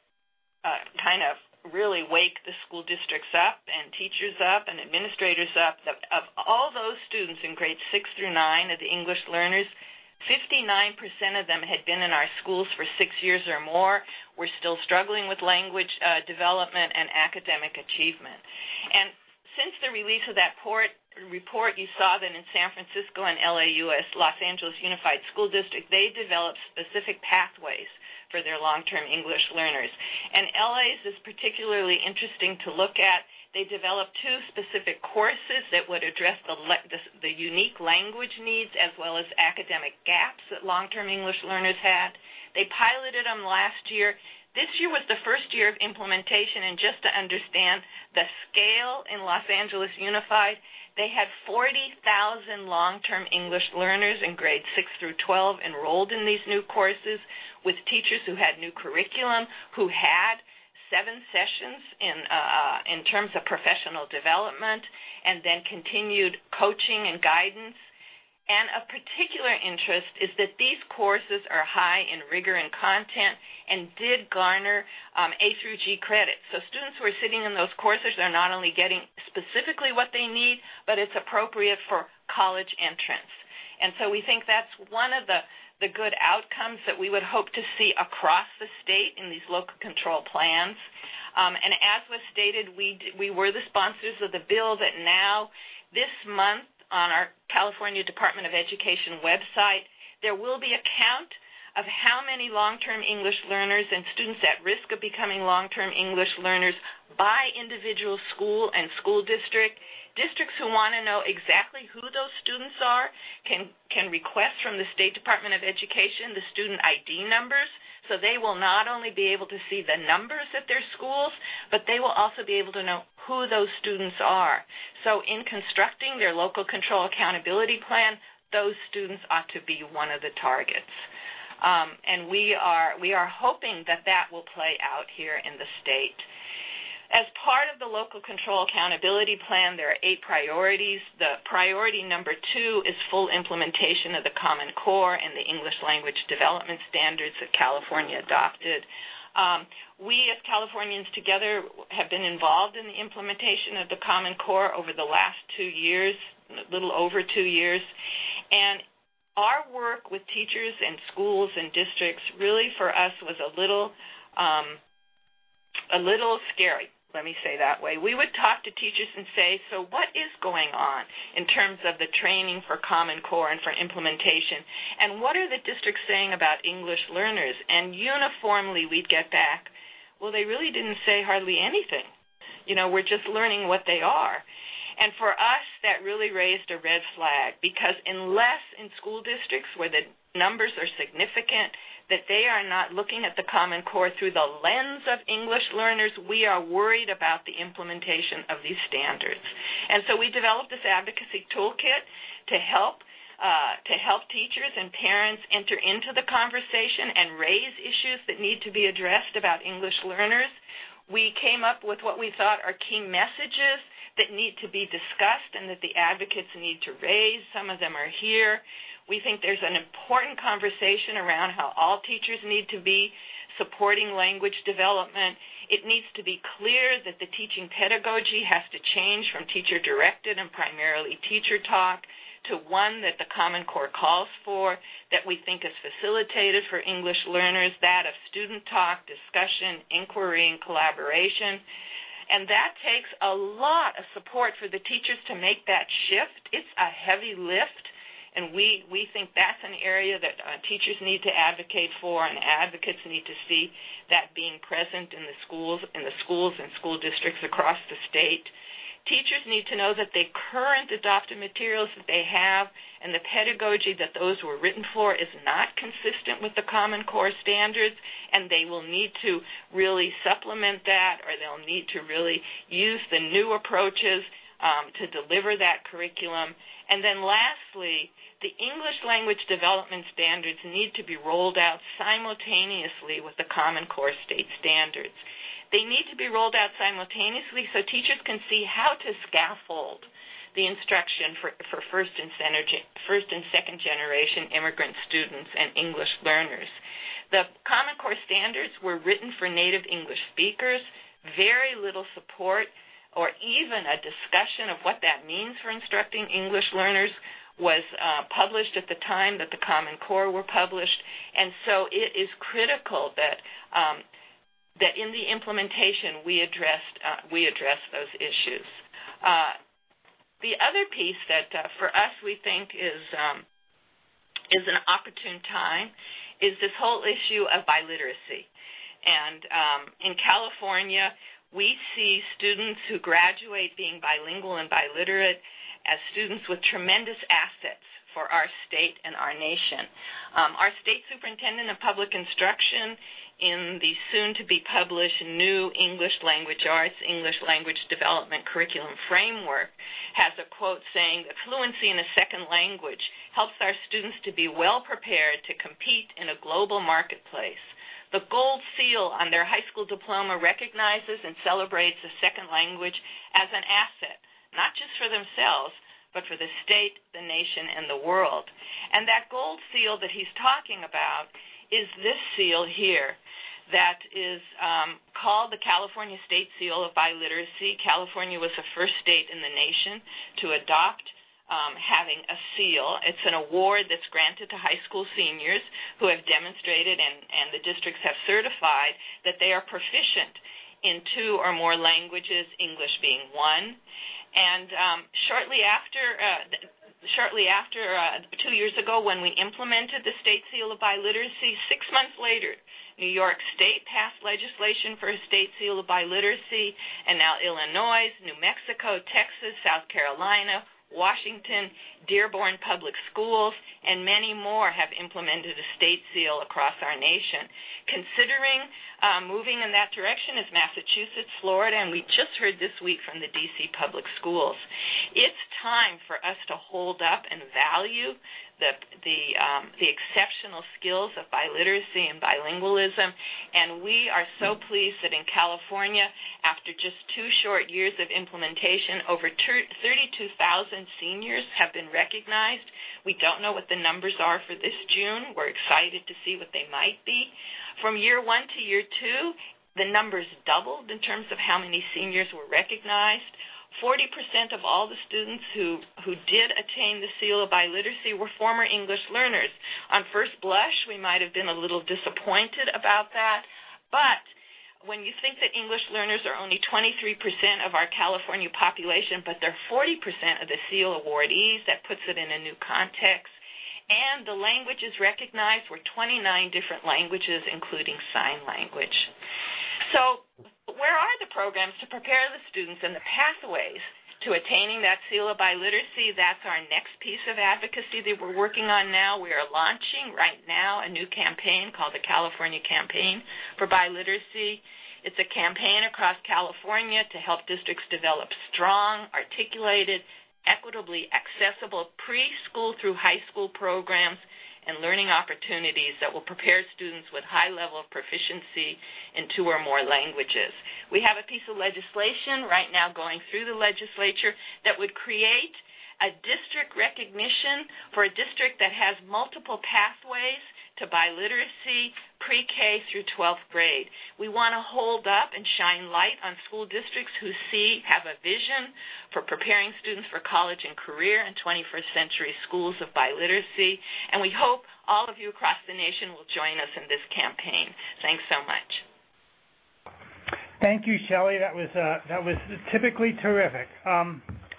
uh, kind of really wake the school districts up and teachers up and administrators up, that of all those students in grades six through nine of the English learners, fifty-nine percent of them had been in our schools for six years or more, were still struggling with language uh, development and academic achievement. And since the release of that port, report, you saw that in San Francisco and L A U S, Los Angeles Unified School District, they developed specific pathways for their long-term English learners. And L A's is particularly interesting to look at. They developed two specific courses that would address the, the, the unique language needs as well as academic gaps that long-term English learners had. They piloted them last year. This year was the first year of implementation, and just to understand the scale in Los Angeles Unified, they had forty thousand long-term English learners in grades six through twelve enrolled in these new courses with teachers who had new curriculum, who had seven sessions in uh, in terms of professional development, and then continued coaching and guidance. And of particular interest is that these courses are high in rigor and content and did garner um, A through G credit. So students who are sitting in those courses are not only getting specifically what they need, but it's appropriate for college entrance. And so we think that's one of the the good outcomes that we would hope to see across the state in these local control plans. Um, and as was stated, we we were the sponsors of the bill that now, this month, on our California Department of Education website, there will be a count of how many long-term English learners and students at risk of becoming long-term English learners by individual school and school district. Districts who want to know exactly who those students are can, can request from the State Department of Education the student I D numbers, so they will not only be able to see the numbers at their schools, but they will also be able to know who those students are. So in constructing their local control accountability plan, those students ought to be one of the targets. Um, and we are, we are hoping that that will play out here in the state. As part of the local control accountability plan, there are eight priorities. The priority number two is full implementation of the Common Core and the English language development standards that California adopted. Um, we as Californians Together have been involved in the implementation of the Common Core over the last two years, a little over two years. And our work with teachers and schools and districts really for us was a little, um, a little scary. Let me say that way. We would talk to teachers and say, so what is going on in terms of the training for Common Core and for implementation? And what are the districts saying about English learners? And uniformly we'd get back, well, they really didn't say hardly anything. You know, we're just learning what they are. And for us, that really raised a red flag, because unless in school districts where the numbers are significant, that they are not looking at the Common Core through the lens of English learners, we are worried about the implementation of these standards. And so we developed this advocacy toolkit to help uh, to help teachers and parents enter into the conversation and raise issues that need to be addressed about English learners. We came up with what we thought are key messages that need to be discussed and that the advocates need to raise. Some of them are here. We think there's an important conversation around how all teachers need to be supporting language development. It needs to be clear that the teaching pedagogy has to change from teacher-directed and primarily teacher talk to one that the Common Core calls for, that we think is facilitated for English learners, that of student talk, discussion, inquiry, and collaboration. And that takes a lot of support for the teachers to make that shift. It's a heavy lift, and we, we think that's an area that uh, teachers need to advocate for, and advocates need to see that being present in the schools, in the schools and school districts across the state. Teachers need to know that the current adopted materials that they have and the pedagogy that those were written for is not consistent with the Common Core standards, and they will need to really supplement that, or they'll need to really use the new approaches um, to deliver that curriculum. And then lastly, the English language development standards need to be rolled out simultaneously with the Common Core state standards. They need to be rolled out simultaneously so teachers can see how to scaffold the instruction for, for first and center, first and second generation immigrant students and English learners. The Common Core standards were written for native English speakers, very little support or even a discussion of what that means for instructing English learners was uh, published at the time that the Common Core were published. And so it is critical that um, that in the implementation we addressed uh, we addressed those issues. Uh, the other piece that uh, for us we think is um, is an opportune time is this whole issue of biliteracy. And um, in California, we see students who graduate being bilingual and biliterate as students with tremendous assets for our state and our nation. Um, our state superintendent of public instruction, in the soon-to-be-published new English Language Arts, English Language Development Curriculum Framework, has a quote saying that fluency in a second language helps our students to be well-prepared to compete in a global marketplace. The gold seal on their high school diploma recognizes and celebrates a second language as an asset, not just for themselves, but for the state, the nation, and the world. And that gold seal that he's talking about is this seal here that is um, called the California State Seal of Biliteracy. California was the first state in the nation to adopt um, having a seal. It's an award that's granted to high school seniors who have demonstrated and, and the districts have certified that they are proficient in two or more languages, English being one. And um, shortly after uh, Shortly after, uh, two years ago, when we implemented the State Seal of Biliteracy, six months later, New York State passed legislation for a State Seal of Biliteracy, and now Illinois, New Mexico, Texas, South Carolina, Washington, Dearborn Public Schools, and many more have implemented a state seal across our nation. Considering uh, moving in that direction is Massachusetts, Florida, and we just heard this week from the D C Public Schools. It's time for us to hold up and value the the, um, the exceptional skills of biliteracy and bilingualism, and we are so pleased that in California, after just two short years of implementation, over thirty-two thousand seniors have been recognized. We don't know what the numbers are for this June. We're excited to see what they might be. From year one to year two, the numbers doubled in terms of how many seniors were recognized. forty percent of all the students who, who did attain the seal of biliteracy were former English learners. On first blush, we might have been a little disappointed about that, but when you think that English learners are only twenty-three percent of our California population, but they're forty percent of the seal awardees, that puts it in a new context. And the languages recognized were twenty-nine different languages, including sign language. So where are the programs to prepare the students and the pathways to attaining that seal of biliteracy? That's our next piece of advocacy that we're working on now. We are launching right now a new campaign called the California Campaign for Biliteracy. It's a campaign across California to help districts develop strong, articulated, equitably accessible preschool through high school programs and learning opportunities that will prepare students with high level of proficiency in two or more languages. We have a piece of legislation right now going through the legislature that would create a district recognition for a district that has multiple pathways to biliteracy pre-K through twelfth grade. We want to hold up and shine light on school districts who see, have a vision for preparing students for college and career in twenty-first century schools of biliteracy. And we hope all of you across the nation will join us in this campaign. Thanks so much. Thank you, Shelley. That was uh, that was typically terrific. Um,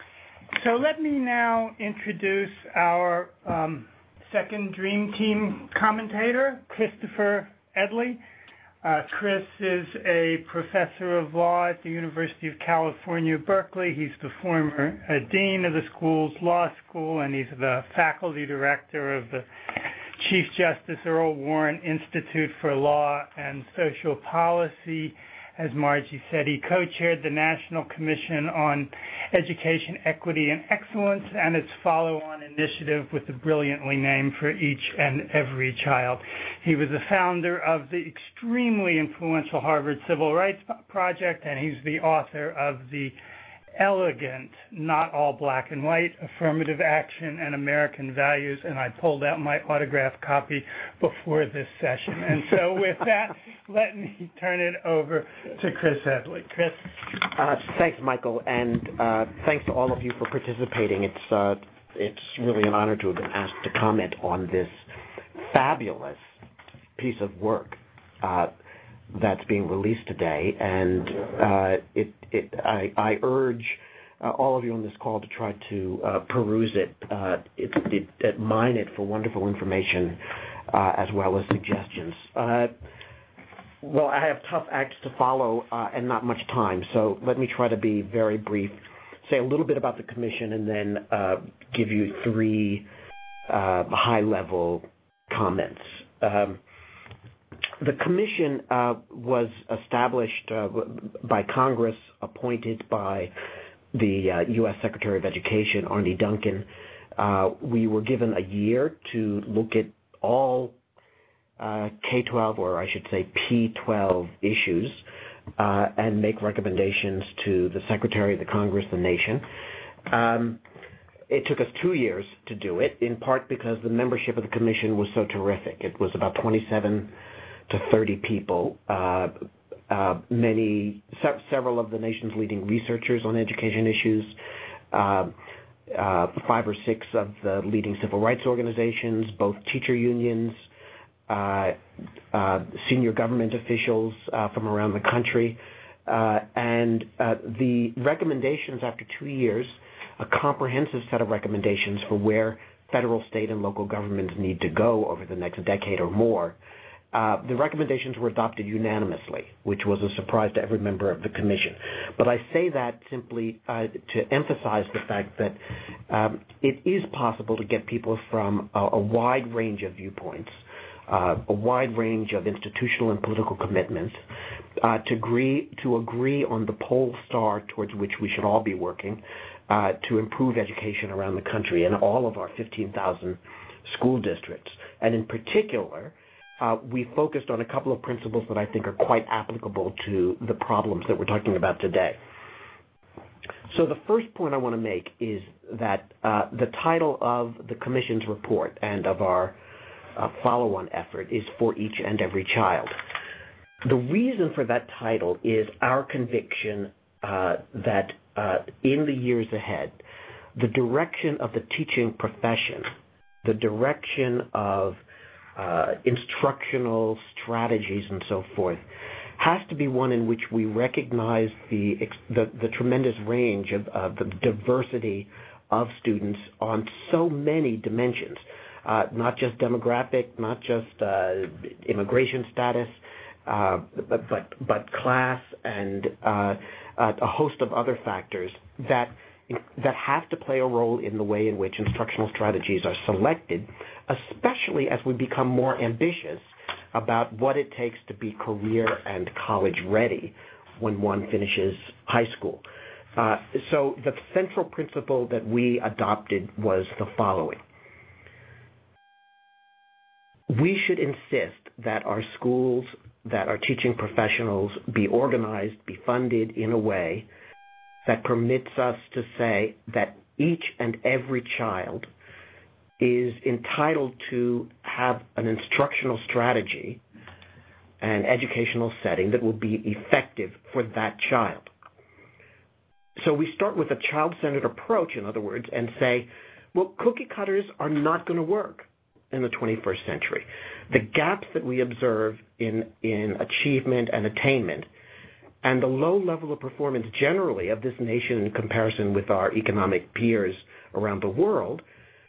so let me now introduce our um, second Dream Team commentator, Christopher Edley. Uh, Chris is a professor of law at the University of California, Berkeley. He's the former uh, dean of the school's law school, and he's the faculty director of the Chief Justice Earl Warren Institute for Law and Social Policy. As Margie said, he co-chaired the National Commission on Education, Equity, and Excellence and its follow-on initiative with the brilliantly named For Each and Every Child. He was the founder of the extremely influential Harvard Civil Rights Project, and he's the author of the elegant, not all black and white, Affirmative Action and American Values, and I pulled out my autographed copy before this session. And so with that, let me turn it over to Chris Edley. Chris? Uh, thanks, Michael, and uh, thanks to all of you for participating. It's, uh, it's really an honor to have been asked to comment on this fabulous piece of work uh, that's being released today, and uh, it, it, I, I urge uh, all of you on this call to try to uh, peruse it, uh, it, it, it, mine it for wonderful information uh, as well as suggestions. Uh, well, I have tough acts to follow uh, and not much time, so let me try to be very brief, say a little bit about the Commission, and then uh, give you three uh, high-level comments. Um, The Commission uh, was established uh, by Congress, appointed by the uh, U S Secretary of Education, Arne Duncan. Uh, we were given a year to look at all uh, K twelve, or I should say P twelve issues, uh, and make recommendations to the Secretary, the Congress, the nation. Um, It took us two years to do it, in part because the membership of the Commission was so terrific. It was about twenty-seven to thirty people, uh, uh, many, se- several of the nation's leading researchers on education issues, uh, uh, five or six of the leading civil rights organizations, both teacher unions, uh, uh, senior government officials uh, from around the country, uh, and uh, the recommendations after two years, a comprehensive set of recommendations for where federal, state, and local governments need to go over the next decade or more. Uh, the recommendations were adopted unanimously, which was a surprise to every member of the Commission. But I say that simply uh, to emphasize the fact that um, it is possible to get people from a, a wide range of viewpoints, uh, a wide range of institutional and political commitments, uh, to agree to agree on the pole star towards which we should all be working uh, to improve education around the country in all of our fifteen thousand school districts. And in particular, Uh, we focused on a couple of principles that I think are quite applicable to the problems that we're talking about today. So the first point I want to make is that uh, the title of the Commission's report and of our uh, follow-on effort is For Each and Every Child. The reason for that title is our conviction uh, that uh, in the years ahead, the direction of the teaching profession, the direction of Uh, instructional strategies and so forth, has to be one in which we recognize the the, the tremendous range of, of the diversity of students on so many dimensions, uh, not just demographic, not just uh, immigration status, uh, but, but, but class and uh, a host of other factors that that have to play a role in the way in which instructional strategies are selected, especially as we become more ambitious about what it takes to be career and college ready when one finishes high school. Uh, so the central principle that we adopted was the following. We should insist that our schools, that our teaching professionals be organized, be funded in a way that permits us to say that each and every child is entitled to have an instructional strategy and educational setting that will be effective for that child. So we start with a child-centered approach, in other words, and say, well, cookie cutters are not going to work in the twenty-first century. The gaps that we observe in, in achievement and attainment and the low level of performance generally of this nation in comparison with our economic peers around the world,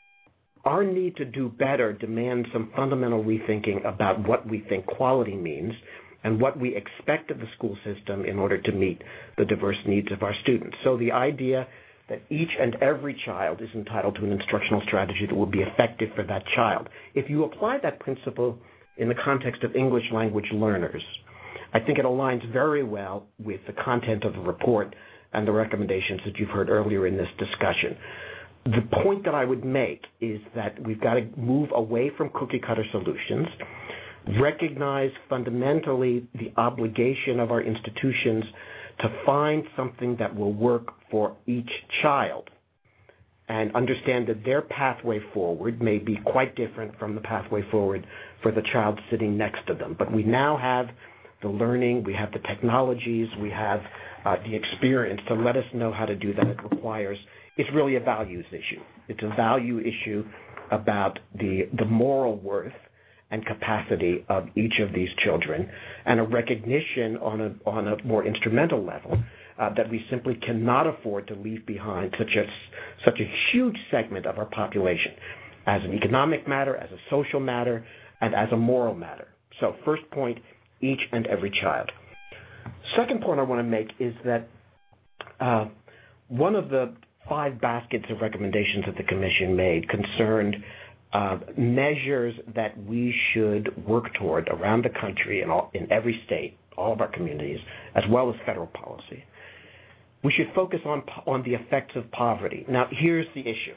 our need to do better demands some fundamental rethinking about what we think quality means and what we expect of the school system in order to meet the diverse needs of our students. So the idea that each and every child is entitled to an instructional strategy that will be effective for that child. If you apply that principle in the context of English language learners, I think it aligns very well with the content of the report and the recommendations that you've heard earlier in this discussion. The point that I would make is that we've got to move away from cookie cutter solutions, recognize fundamentally the obligation of our institutions to find something that will work for each child, and understand that their pathway forward may be quite different from the pathway forward for the child sitting next to them. But we now have the learning, we have the technologies, we have uh, the experience to let us know how to do that. It requires, it's really a values issue. It's a value issue about the, the moral worth and capacity of each of these children, and a recognition on a, on a more instrumental level uh, that we simply cannot afford to leave behind such a, such a huge segment of our population as an economic matter, as a social matter, and as a moral matter. So first point, each and every child. Second point I want to make is that uh, one of the five baskets of recommendations that the Commission made concerned uh, measures that we should work toward around the country and all, in every state, all of our communities, as well as federal policy. We should focus on, on the effects of poverty. Now, here's the issue.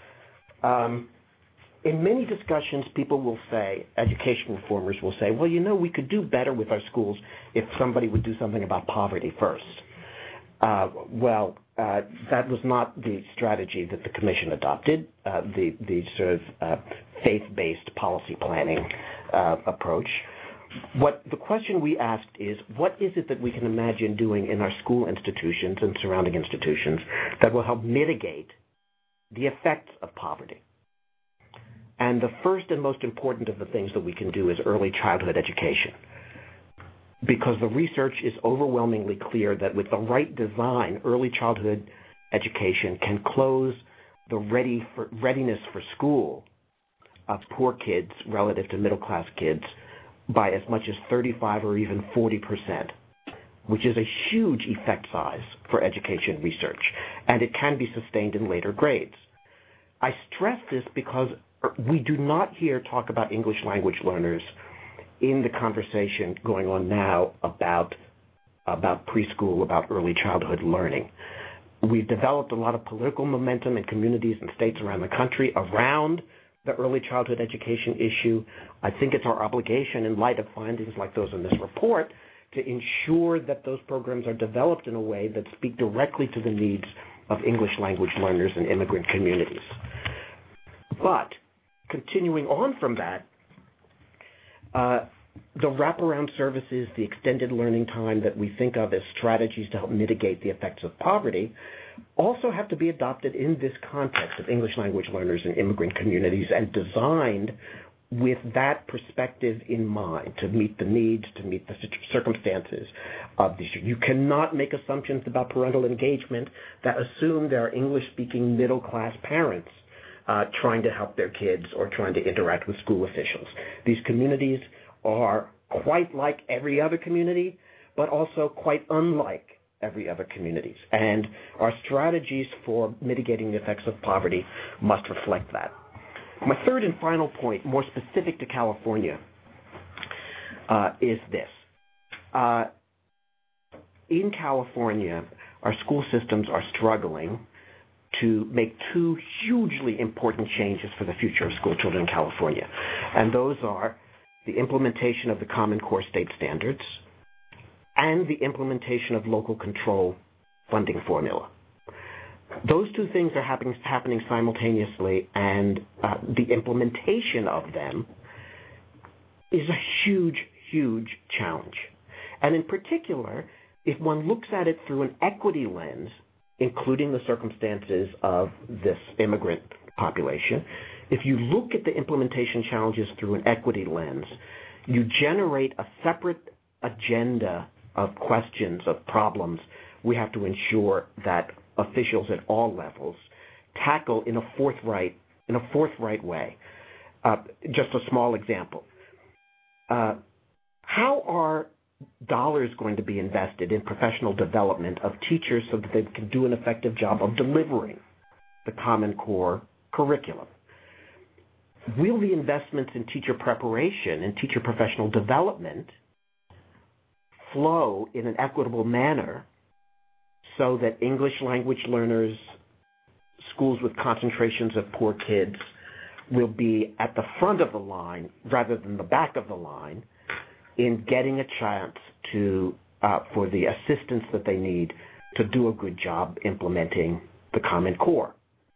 Um, In many discussions, people will say, education reformers will say, well, you know, we could do better with our schools if somebody would do something about poverty first. Uh, well, uh, that was not the strategy that the Commission adopted, uh, the, the sort of uh, faith-based policy planning uh, approach. What the question we asked is, what is it that we can imagine doing in our school institutions and surrounding institutions that will help mitigate the effects of poverty? And the first and most important of the things that we can do is early childhood education, because the research is overwhelmingly clear that with the right design, early childhood education can close the ready for, readiness for school of poor kids relative to middle-class kids by as much as thirty-five or even forty percent, which is a huge effect size for education research, and it can be sustained in later grades. I stress this because we do not hear talk about English language learners in the conversation going on now about, about preschool, about early childhood learning. We've developed a lot of political momentum in communities and states around the country around the early childhood education issue. I think it's our obligation, in light of findings like those in this report, to ensure that those programs are developed in a way that speak directly to the needs of English language learners and immigrant communities. But continuing on from that, uh, the wraparound services, the extended learning time that we think of as strategies to help mitigate the effects of poverty, also have to be adopted in this context of English language learners and immigrant communities and designed with that perspective in mind to meet the needs, to meet the circumstances of these. You cannot make assumptions about parental engagement that assume there are English-speaking middle-class parents Uh, trying to help their kids or trying to interact with school officials. These communities are quite like every other community, but also quite unlike every other community. And our strategies for mitigating the effects of poverty must reflect that. My third and final point, more specific to California, uh, is this. Uh, in California, our school systems are struggling to make two hugely important changes for the future of school children in California. And those are the implementation of the Common Core state standards and the implementation of local control funding formula. Those two things are happening, happening simultaneously, and uh, the implementation of them is a huge, huge challenge. And in particular, if one looks at it through an equity lens, including the circumstances of this immigrant population, if you look at the implementation challenges through an equity lens, you generate a separate agenda of questions, of problems we have to ensure that officials at all levels tackle in a forthright, in a forthright way. Uh, just a small example. Uh, how are dollars going to be invested in professional development of teachers so that they can do an effective job of delivering the Common Core curriculum? Will the investments in teacher preparation and teacher professional development flow in an equitable manner so that English language learners, schools with concentrations of poor kids, will be at the front of the line rather than the back of the line in getting a chance to uh, for the assistance that they need to do a good job implementing the Common Core?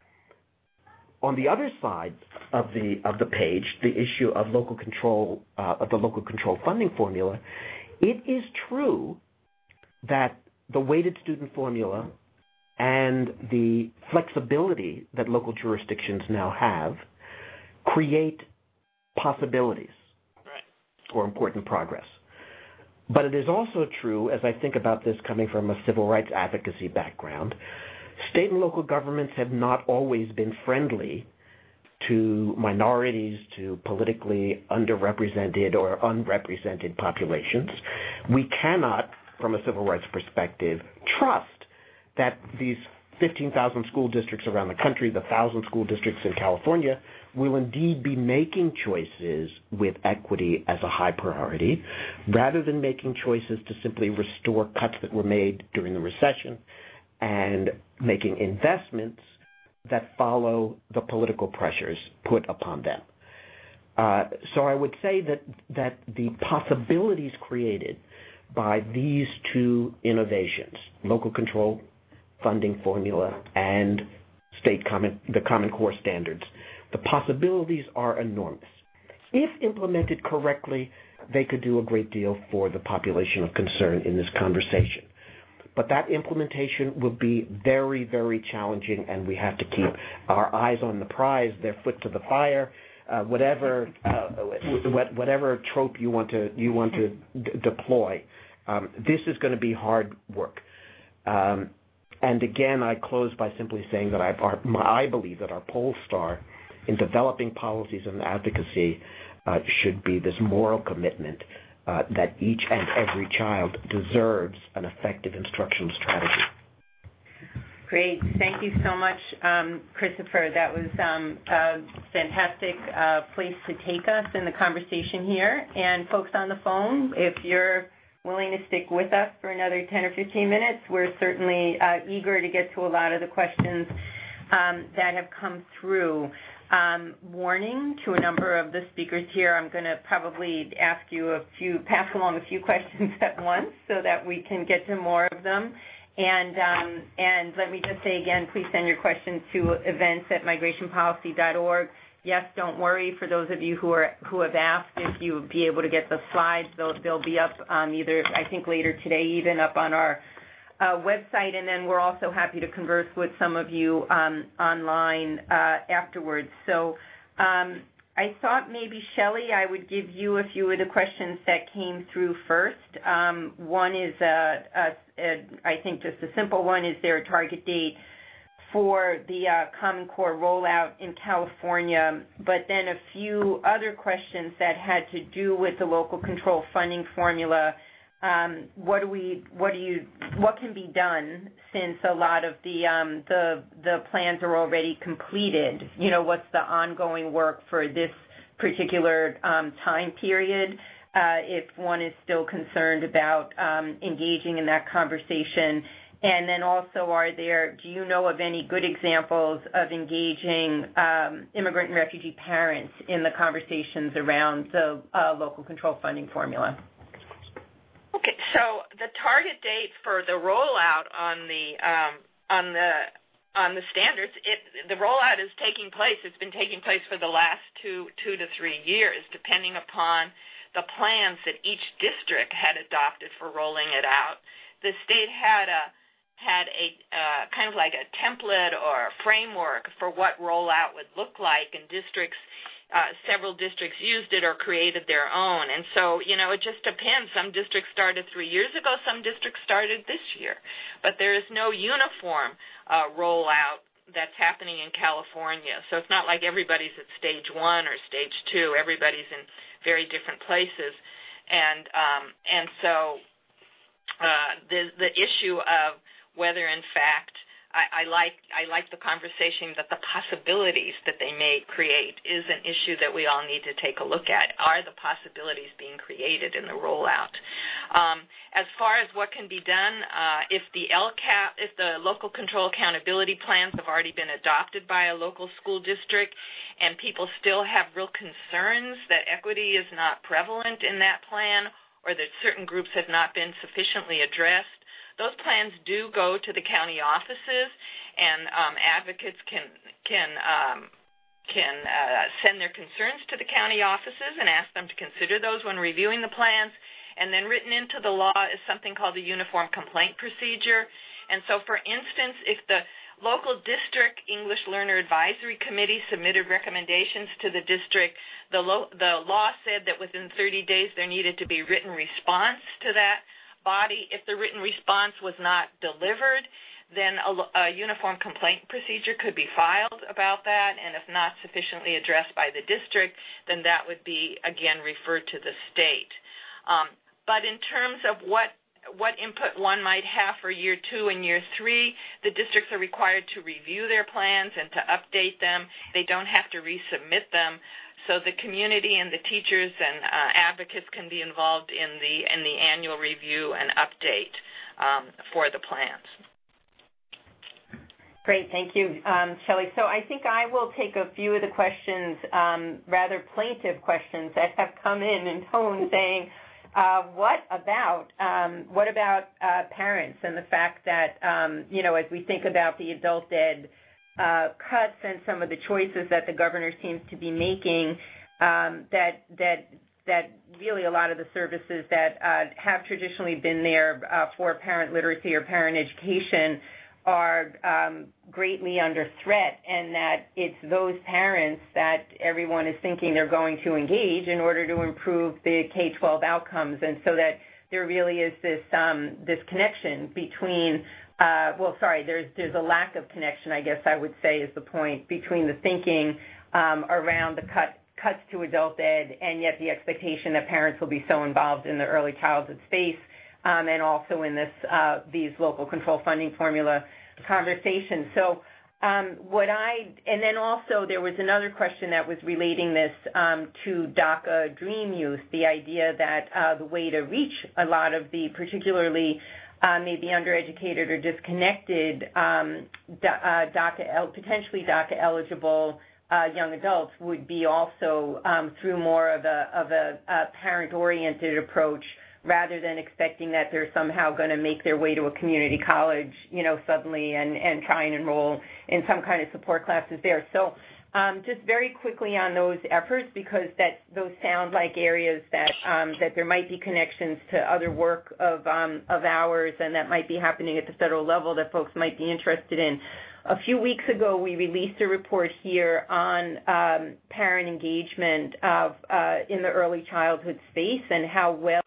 On the other side of the of the page, the issue of local control uh, of the local control funding formula, it is true that the weighted student formula and the flexibility that local jurisdictions now have create possibilities for important progress. But it is also true, as I think about this coming from a civil rights advocacy background, state and local governments have not always been friendly to minorities, to politically underrepresented or unrepresented populations. We cannot, from a civil rights perspective, trust that these fifteen thousand school districts around the country, the one thousand school districts in California, will indeed be making choices with equity as a high priority, rather than making choices to simply restore cuts that were made during the recession and making investments that follow the political pressures put upon them. Uh, so I would say that, that the possibilities created by these two innovations, local control funding formula and state common, the Common Core standards, the possibilities are enormous. If implemented correctly, they could do a great deal for the population of concern in this conversation. But that implementation will be very, very challenging, and we have to keep our eyes on the prize, their foot to the fire, uh, whatever uh, whatever trope you want to you want to d- deploy. Um, this is going to be hard work. Um, and again, I close by simply saying that I, our, my, I believe that our pole star in developing policies and advocacy uh, should be this moral commitment uh, that each and every child deserves an effective instructional strategy. Great. Thank you so much, um, Christopher. That was um, a fantastic uh, place to take us in the conversation here. And folks on the phone, if you're willing to stick with us for another ten or fifteen minutes, we're certainly uh, eager to get to a lot of the questions um, that have come through. Um, warning to a number of the speakers here, I'm going to probably ask you a few, pass along a few questions at once so that we can get to more of them. And um, and let me just say again, please send your questions to events at migration policy dot org. Yes, don't worry. For those of you who are who have asked, if you'll be able to get the slides, they'll they'll be up um, either I think later today, even up on our uh, website. And then we're also happy to converse with some of you um, online uh, afterwards. So um, I thought maybe Shelley, I would give you a few of the questions that came through first. Um, one is, a, a, a, I think, just a simple one. Is there a target date for the uh, Common Core rollout in California, but then a few other questions that had to do with the local control funding formula. Um, what do we, what do you, what can be done since a lot of the um, the the plans are already completed? You know, what's the ongoing work for this particular um, time period? Uh, if one is still concerned about um, engaging in that conversation. And then also, are there, do you know of any good examples of engaging um, immigrant and refugee parents in the conversations around the uh, local control funding formula? Okay, so the target date for the rollout on the um, on the on the standards, it, the rollout is taking place. It's been taking place for the last two two to three years, depending upon the plans that each district had adopted for rolling it out. The state had a had a uh, kind of like a template or a framework for what rollout would look like, and districts, uh, several districts used it or created their own. And so, you know, it just depends. Some districts started three years ago, some districts started this year. But there is no uniform uh, rollout that's happening in California. So it's not like everybody's at stage one or stage two. Everybody's in very different places. And um, and so uh, the the issue of whether, in fact, I, I like I like the conversation that the possibilities that they may create is an issue that we all need to take a look at. Are the possibilities being created in the rollout? Um, as far as what can be done, uh, if the L C A P, if the local control accountability plans have already been adopted by a local school district and people still have real concerns that equity is not prevalent in that plan or that certain groups have not been sufficiently addressed, those plans do go to the county offices, and um, advocates can can um, can uh, send their concerns to the county offices and ask them to consider those when reviewing the plans. And then written into the law is something called the Uniform Complaint Procedure. And so, for instance, if the local district English Learner Advisory Committee submitted recommendations to the district, the, lo- the law said that within thirty days there needed to be written response to that body. If the written response was not delivered, then a, a uniform complaint procedure could be filed about that, and if not sufficiently addressed by the district, then that would be, again, referred to the state. Um, but in terms of what what input one might have for year two and year three, the districts are required to review their plans and to update them. They don't have to resubmit them. So the community and the teachers and uh, advocates can be involved in the in the annual review and update um, for the plans. Great, thank you, um, Shelley. So I think I will take a few of the questions, um, rather plaintive questions that have come in in tone saying, uh, what about um, what about uh, parents and the fact that um, you know, as we think about the adult ed Uh, cuts and some of the choices that the governor seems to be making, um, that that that really a lot of the services that uh, have traditionally been there uh, for parent literacy or parent education are um, greatly under threat, and that it's those parents that everyone is thinking they're going to engage in order to improve the K twelve outcomes, and so that there really is this um, this connection between Uh, well, sorry, there's there's a lack of connection, I guess I would say is the point, between the thinking um, around the cut, cuts to adult ed and yet the expectation that parents will be so involved in the early childhood space um, and also in this uh, these local control funding formula conversations. So um, what I, and then also there was another question that was relating this um, to DACA Dream Youth, the idea that uh, the way to reach a lot of the particularly Uh, maybe undereducated or disconnected, um, uh, DACA, potentially DACA eligible uh, young adults would be also um, through more of a, of a, a parent-oriented approach rather than expecting that they're somehow going to make their way to a community college, you know, suddenly and, and try and enroll in some kind of support classes there. So um, just very quickly on those efforts, because that those sound like areas that um, that there might be connections to other work of um, of ours and that might be happening at the federal level that folks might be interested in. A few weeks ago, we released a report here on um, parent engagement of uh, in the early childhood space and how well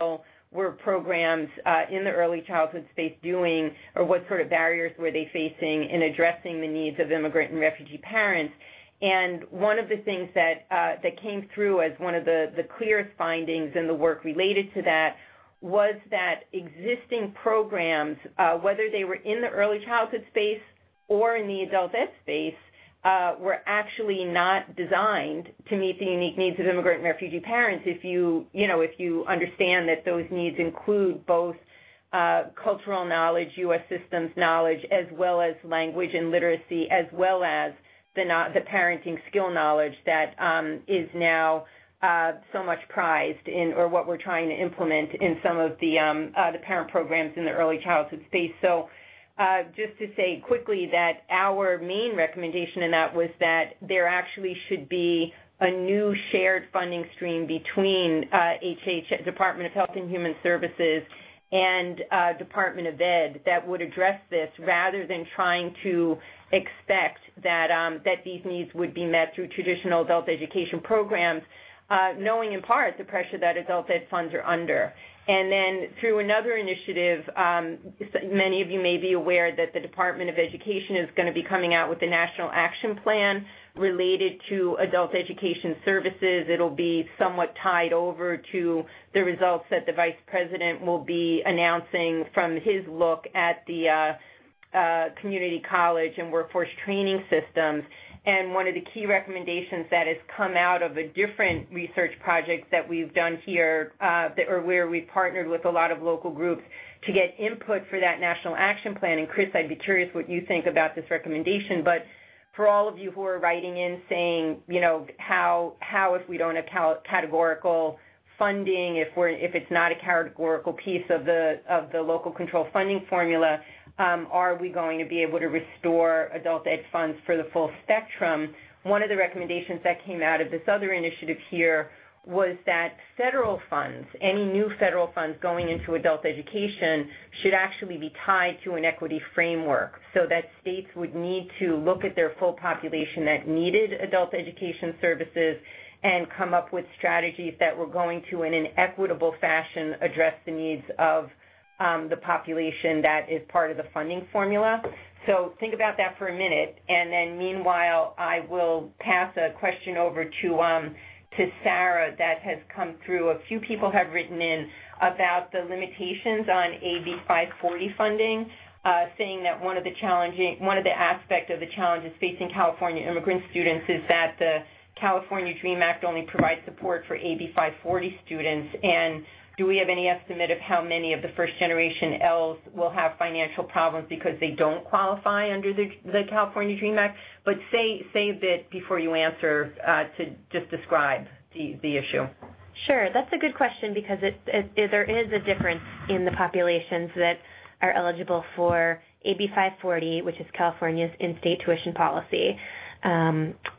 were programs uh, in the early childhood space doing, or what sort of barriers were they facing in addressing the needs of immigrant and refugee parents. And one of the things that uh, that came through as one of the, the clearest findings in the work related to that was that existing programs, uh, whether they were in the early childhood space or in the adult ed space, uh, were actually not designed to meet the unique needs of immigrant and refugee parents. If you, you know, if you understand that those needs include both uh, cultural knowledge, U S systems knowledge, as well as language and literacy, as well as the, the parenting skill knowledge that um, is now uh, so much prized in, or what we're trying to implement in some of the um, uh, the parent programs in the early childhood space. So. Uh, just to say quickly that our main recommendation in that was that there actually should be a new shared funding stream between uh, H H, Department of Health and Human Services, and uh, Department of Ed that would address this, rather than trying to expect that um, that these needs would be met through traditional adult education programs, uh, knowing in part the pressure that adult ed funds are under. And then through another initiative, um, many of you may be aware that the Department of Education is going to be coming out with a national action plan related to adult education services. It'll be somewhat tied over to the results that the Vice President will be announcing from his look at the uh, uh, community college and workforce training systems. And one of the key recommendations that has come out of a different research project that we've done here, uh, that, or where we've partnered with a lot of local groups to get input for that national action plan. And Chris, I'd be curious what you think about this recommendation. But for all of you who are writing in saying, you know, how how if we don't have categorical funding, if we're if it's not a categorical piece of the of the local control funding formula, Um, are we going to be able to restore adult ed funds for the full spectrum? One of the recommendations that came out of this other initiative here was that federal funds, any new federal funds going into adult education, should actually be tied to an equity framework, so that states would need to look at their full population that needed adult education services and come up with strategies that were going to, in an equitable fashion, address the needs of Um, the population that is part of the funding formula. So think about that for a minute, and then meanwhile I will pass a question over to um, to Sarah that has come through. A few people have written in about the limitations on A B five forty funding, uh, saying that one of the challenging, one of the aspects of the challenges facing California immigrant students is that the California DREAM Act only provides support for A B five forty students. And do we have any estimate of how many of the first-generation L's will have financial problems because they don't qualify under the, the California DREAM Act? But say, say a bit before you answer uh, to just describe the, the issue. Sure. That's a good question because it, it, it, there is a difference in the populations that are eligible for A B five forty, which is California's in-state tuition policy, um,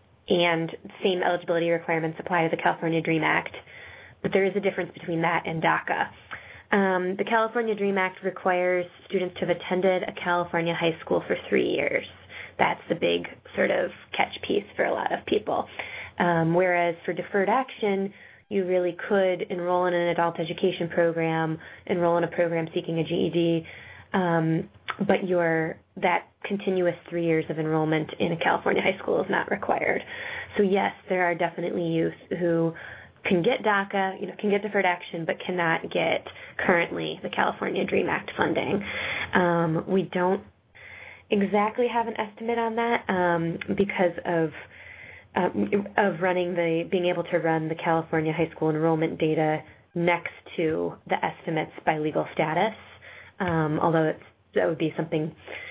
and same eligibility requirements apply to the California DREAM Act. But there is a difference between that and DACA. Um, the California DREAM Act requires students to have attended a California high school for three years. That's the big sort of catch piece for a lot of people. Um, whereas for deferred action, you really could enroll in an adult education program, enroll in a program seeking a G E D, um, but your that continuous three years of enrollment in a California high school is not required. So yes, there are definitely youth who can get DACA, you know, can get deferred action, but cannot get currently the California DREAM Act funding. Um, we don't exactly have an estimate on that um, because of um, of running the being able to run the California high school enrollment data next to the estimates by legal status. Um, although it's, that would be something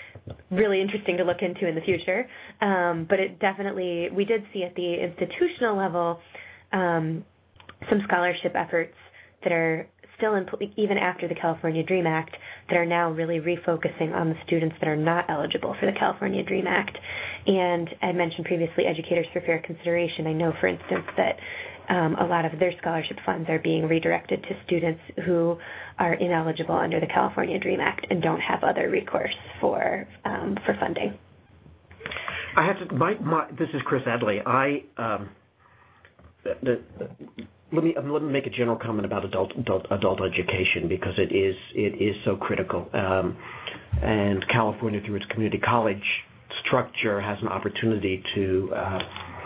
really interesting to look into in the future. Um, but it definitely, we did see at the institutional level um, some scholarship efforts that are still in, even after the California DREAM Act, that are now really refocusing on the students that are not eligible for the California DREAM Act. And I mentioned previously Educators for Fair Consideration. I know, for instance, that um, a lot of their scholarship funds are being redirected to students who are ineligible under the California DREAM Act and don't have other recourse for um, for funding. I have to. My, my, this is Chris Adley. I. Um, The, the, let me let me make a general comment about adult adult, adult education because it is it is so critical. Um, and California, through its community college structure, has an opportunity to uh,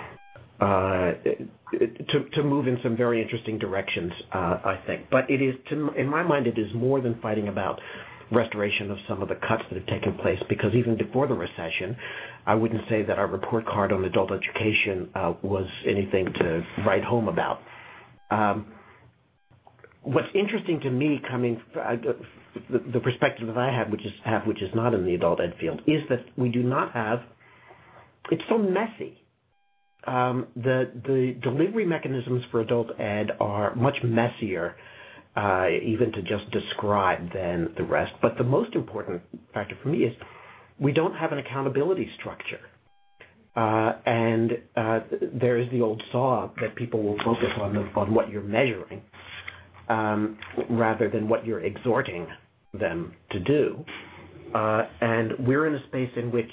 uh, to to move in some very interesting directions, uh, I think. But it is, to, in my mind, it is more than fighting about restoration of some of the cuts that have taken place, because even before the recession, I wouldn't say that our report card on adult education uh, was anything to write home about. Um, what's interesting to me, coming uh, the, the perspective that I have, which is have, which is not in the adult ed field, is that we do not have. It's so messy. Um, the the delivery mechanisms for adult ed are much messier, uh, even to just describe, than the rest. But the most important factor for me is we don't have an accountability structure. Uh, and uh, there is the old saw that people will focus on the, on what you're measuring um, rather than what you're exhorting them to do. Uh, and we're in a space in which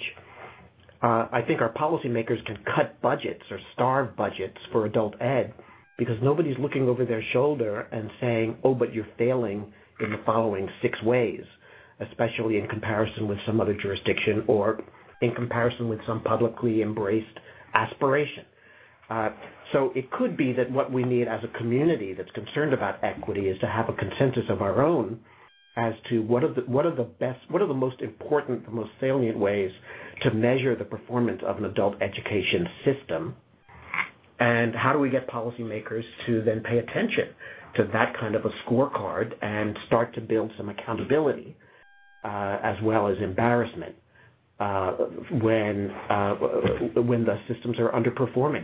uh, I think our policymakers can cut budgets or starve budgets for adult ed because nobody's looking over their shoulder and saying, oh, but you're failing in the following six ways, especially in comparison with some other jurisdiction or in comparison with some publicly embraced aspiration. Uh, so it could be that what we need as a community that's concerned about equity is to have a consensus of our own as to what are the, what are the best, what are the most important, the most salient ways to measure the performance of an adult education system, and how do we get policymakers to then pay attention to that kind of a scorecard and start to build some accountability uh, as well as embarrassment Uh, when uh, when the systems are underperforming.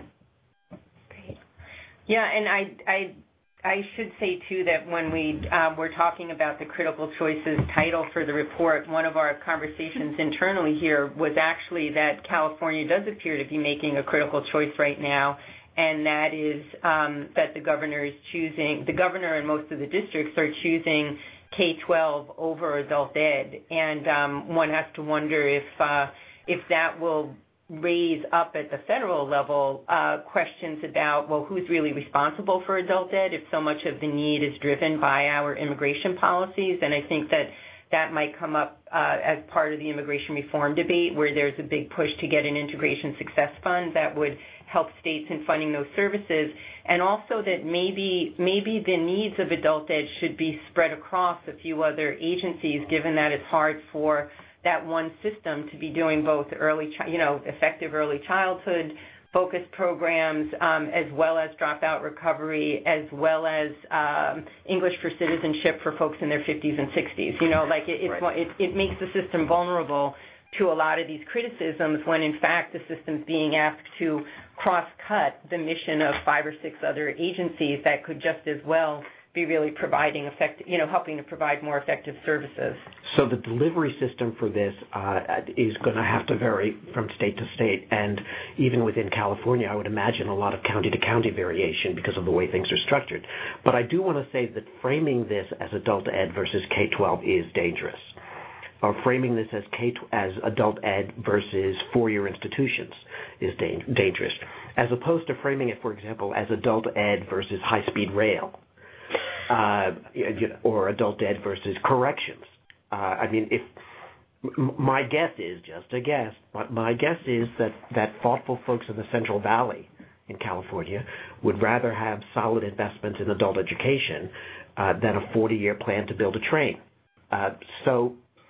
Great. Yeah, and I I I should say too that when we uh, were talking about the critical choices title for the report, one of our conversations internally here was actually that California does appear to be making a critical choice right now, and that is um, that the governor is choosing, the governor and most of the districts are choosing K twelve over adult ed, and um, one has to wonder if uh, if that will raise up at the federal level uh, questions about, well, who's really responsible for adult ed if so much of the need is driven by our immigration policies. And I think that that might come up uh, as part of the immigration reform debate, where there's a big push to get an integration success fund that would help states in funding those services, and also that maybe maybe the needs of adult ed should be spread across a few other agencies, given that it's hard for that one system to be doing both early, you know, effective early childhood focused programs, um, as well as dropout recovery, as well as um, English for citizenship for folks in their fifties and sixties. You know, like it, it's, right. it, it makes the system vulnerable to a lot of these criticisms when, in fact, the system's being asked to cross-cut the mission of five or six other agencies that could just as well be really providing effective, you know, helping to provide more effective services. So the delivery system for this uh, is going to have to vary from state to state, and even within California, I would imagine a lot of county-to-county variation because of the way things are structured. But I do want to say that framing this as adult ed versus K twelve is dangerous. Or framing this as K as adult ed versus four-year institutions is da- dangerous, as opposed to framing it, for example, as adult ed versus high-speed rail, uh, or adult ed versus corrections. Uh, I mean, if m- my guess is just a guess, but my guess is that that thoughtful folks in the Central Valley in California would rather have solid investments in adult education uh, than a forty-year plan to build a train. Uh, so.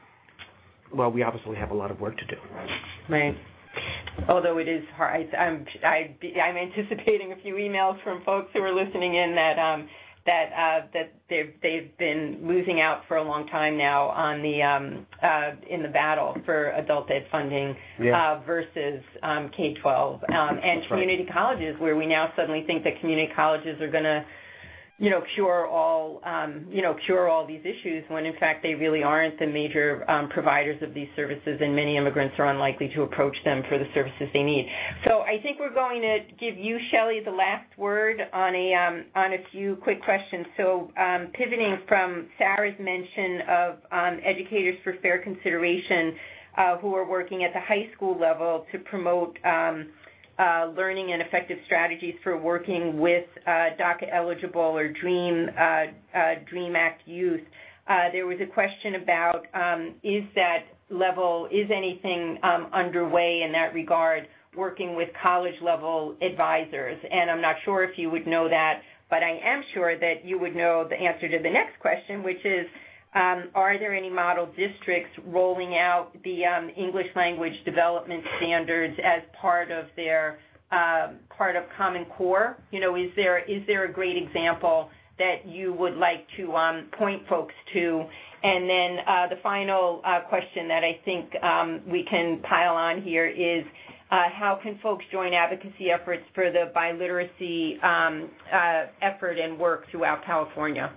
Well, we obviously have a lot of work to do. Right. Although it is hard, I, I'm I, I'm anticipating a few emails from folks who are listening in that um, that uh, that they've they've been losing out for a long time now on the um, uh, in the battle for adult ed funding yeah. uh, versus um, K twelve um, and That's community right. colleges, where we now suddenly think that community colleges are going to, you know, cure all, um, you know, cure all these issues, when in fact they really aren't the major um, providers of these services, and many immigrants are unlikely to approach them for the services they need. So I think we're going to give you, Shelley, the last word on a um, on a few quick questions. So um, pivoting from Sarah's mention of um, Educators for Fair Consideration, uh, who are working at the high school level to promote Um, uh, learning and effective strategies for working with uh, DACA eligible or DREAM, uh, uh, DREAM Act youth. Uh, there was a question about um, is that level, is anything um, underway in that regard, working with college-level advisors? And I'm not sure if you would know that, but I am sure that you would know the answer to the next question, which is, um, are there any model districts rolling out the um, English language development standards as part of their uh, part of Common Core? You know, is there is there a great example that you would like to um, point folks to? And then uh, the final uh, question that I think um, we can pile on here is, uh, how can folks join advocacy efforts for the biliteracy um, uh, effort and work throughout California?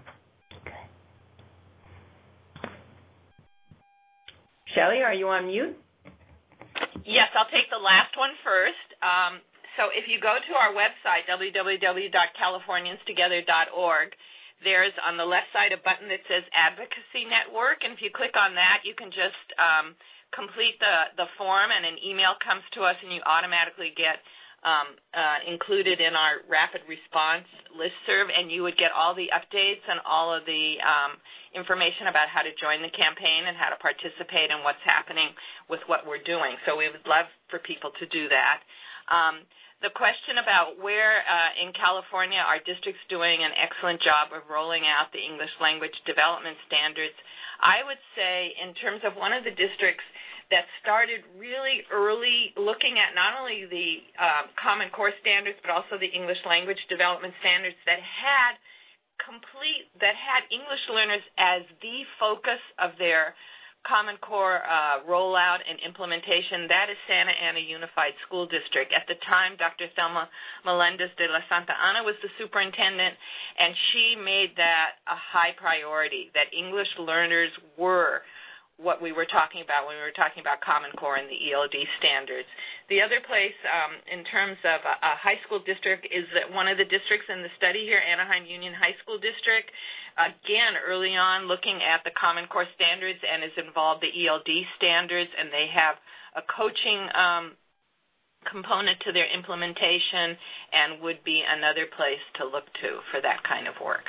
Shelley, are you on mute? Yes, I'll take the last one first. Um, so if you go to our website, w w w dot californians together dot org, there's on the left side a button that says Advocacy Network, and if you click on that, you can just um, complete the, the form, and an email comes to us, and you automatically get um, uh, included in our rapid response listserv, and you would get all the updates and all of the um, information about how to join the campaign and how to participate and what's happening with what we're doing. So we would love for people to do that. Um, The question about where uh, in California are districts doing an excellent job of rolling out the English language development standards, I would say in terms of one of the districts that started really early looking at not only the uh, Common Core standards but also the English language development standards that had complete, that had English learners as the focus of their Common Core uh, rollout and implementation, that is Santa Ana Unified School District. At the time, Doctor Thelma Melendez de la Santa Ana was the superintendent, and she made that a high priority, that English learners were what we were talking about when we were talking about Common Core and the E L D standards. The other place um, in terms of a, a high school district is that one of the districts in the study here, Anaheim Union High School District, again, early on looking at the Common Core standards and has involved the E L D standards, and they have a coaching um, component to their implementation and would be another place to look to for that kind of work.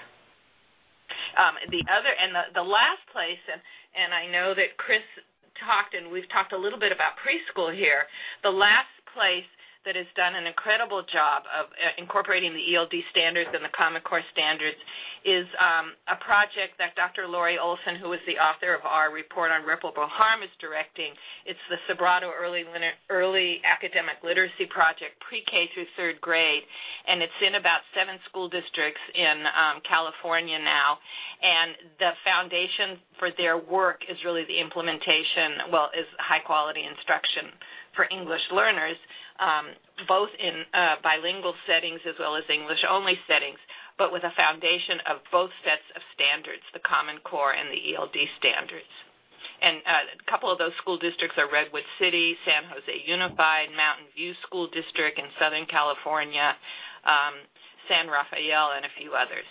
Um, the other, and the, the last place, and, and I know that Chris talked, and we've talked a little bit about preschool here, the last place that has done an incredible job of incorporating the E L D standards and the Common Core standards is um, a project that Doctor Lori Olson, who is the author of our report on irreparable harm, is directing. It's the Sobrato Early, Early Academic Literacy Project, pre-K through third grade, and it's in about seven school districts in um, California now. And the foundation for their work is really the implementation, well, is high-quality instruction for English learners, Um, both in uh, bilingual settings as well as English-only settings, but with a foundation of both sets of standards, the Common Core and the E L D standards. And uh, a couple of those school districts are Redwood City, San Jose Unified, Mountain View School District in Southern California, um, San Rafael, and a few others.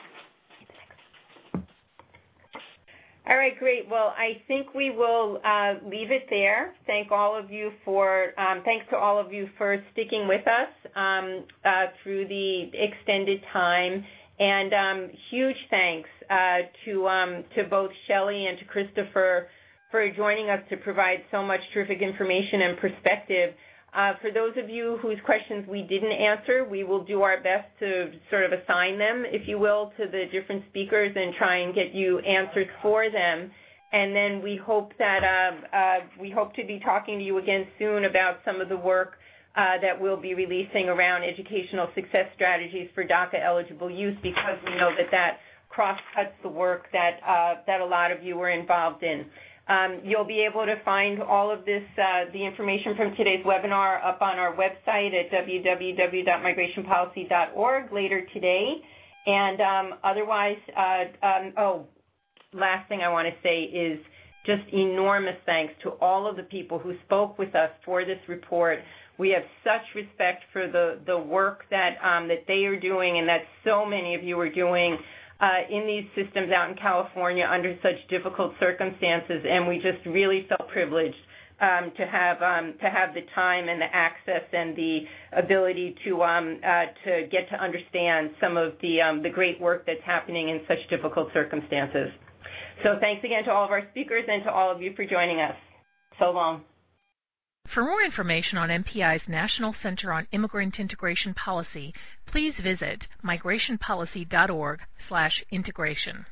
All right, great. Well, I think we will uh, leave it there. Thank all of you for, um, thanks to all of you for sticking with us um, uh, through the extended time. And um, huge thanks uh, to um, to both Shelley and to Christopher for joining us to provide so much terrific information and perspective. Uh, for those of you whose questions we didn't answer, we will do our best to sort of assign them, if you will, to the different speakers and try and get you answers for them. And then we hope that uh, uh, we hope to be talking to you again soon about some of the work uh, that we'll be releasing around educational success strategies for DACA eligible youth, because we know that that cross-cuts the work that uh, that a lot of you were involved in. Um, you'll be able to find all of this, uh, the information from today's webinar up on our website at w w w dot migration policy dot org later today. And um, otherwise, uh, um, oh, last thing I want to say is just enormous thanks to all of the people who spoke with us for this report. We have such respect for the, the work that, um, that they are doing and that so many of you are doing Uh, in these systems out in California under such difficult circumstances, and we just really felt privileged um, to have um, to have the time and the access and the ability to um, uh, to get to understand some of the um, the great work that's happening in such difficult circumstances. So thanks again to all of our speakers and to all of you for joining us. So long. For more information on M P I's National Center on Immigrant Integration Policy, please visit migration policy dot org slash integration.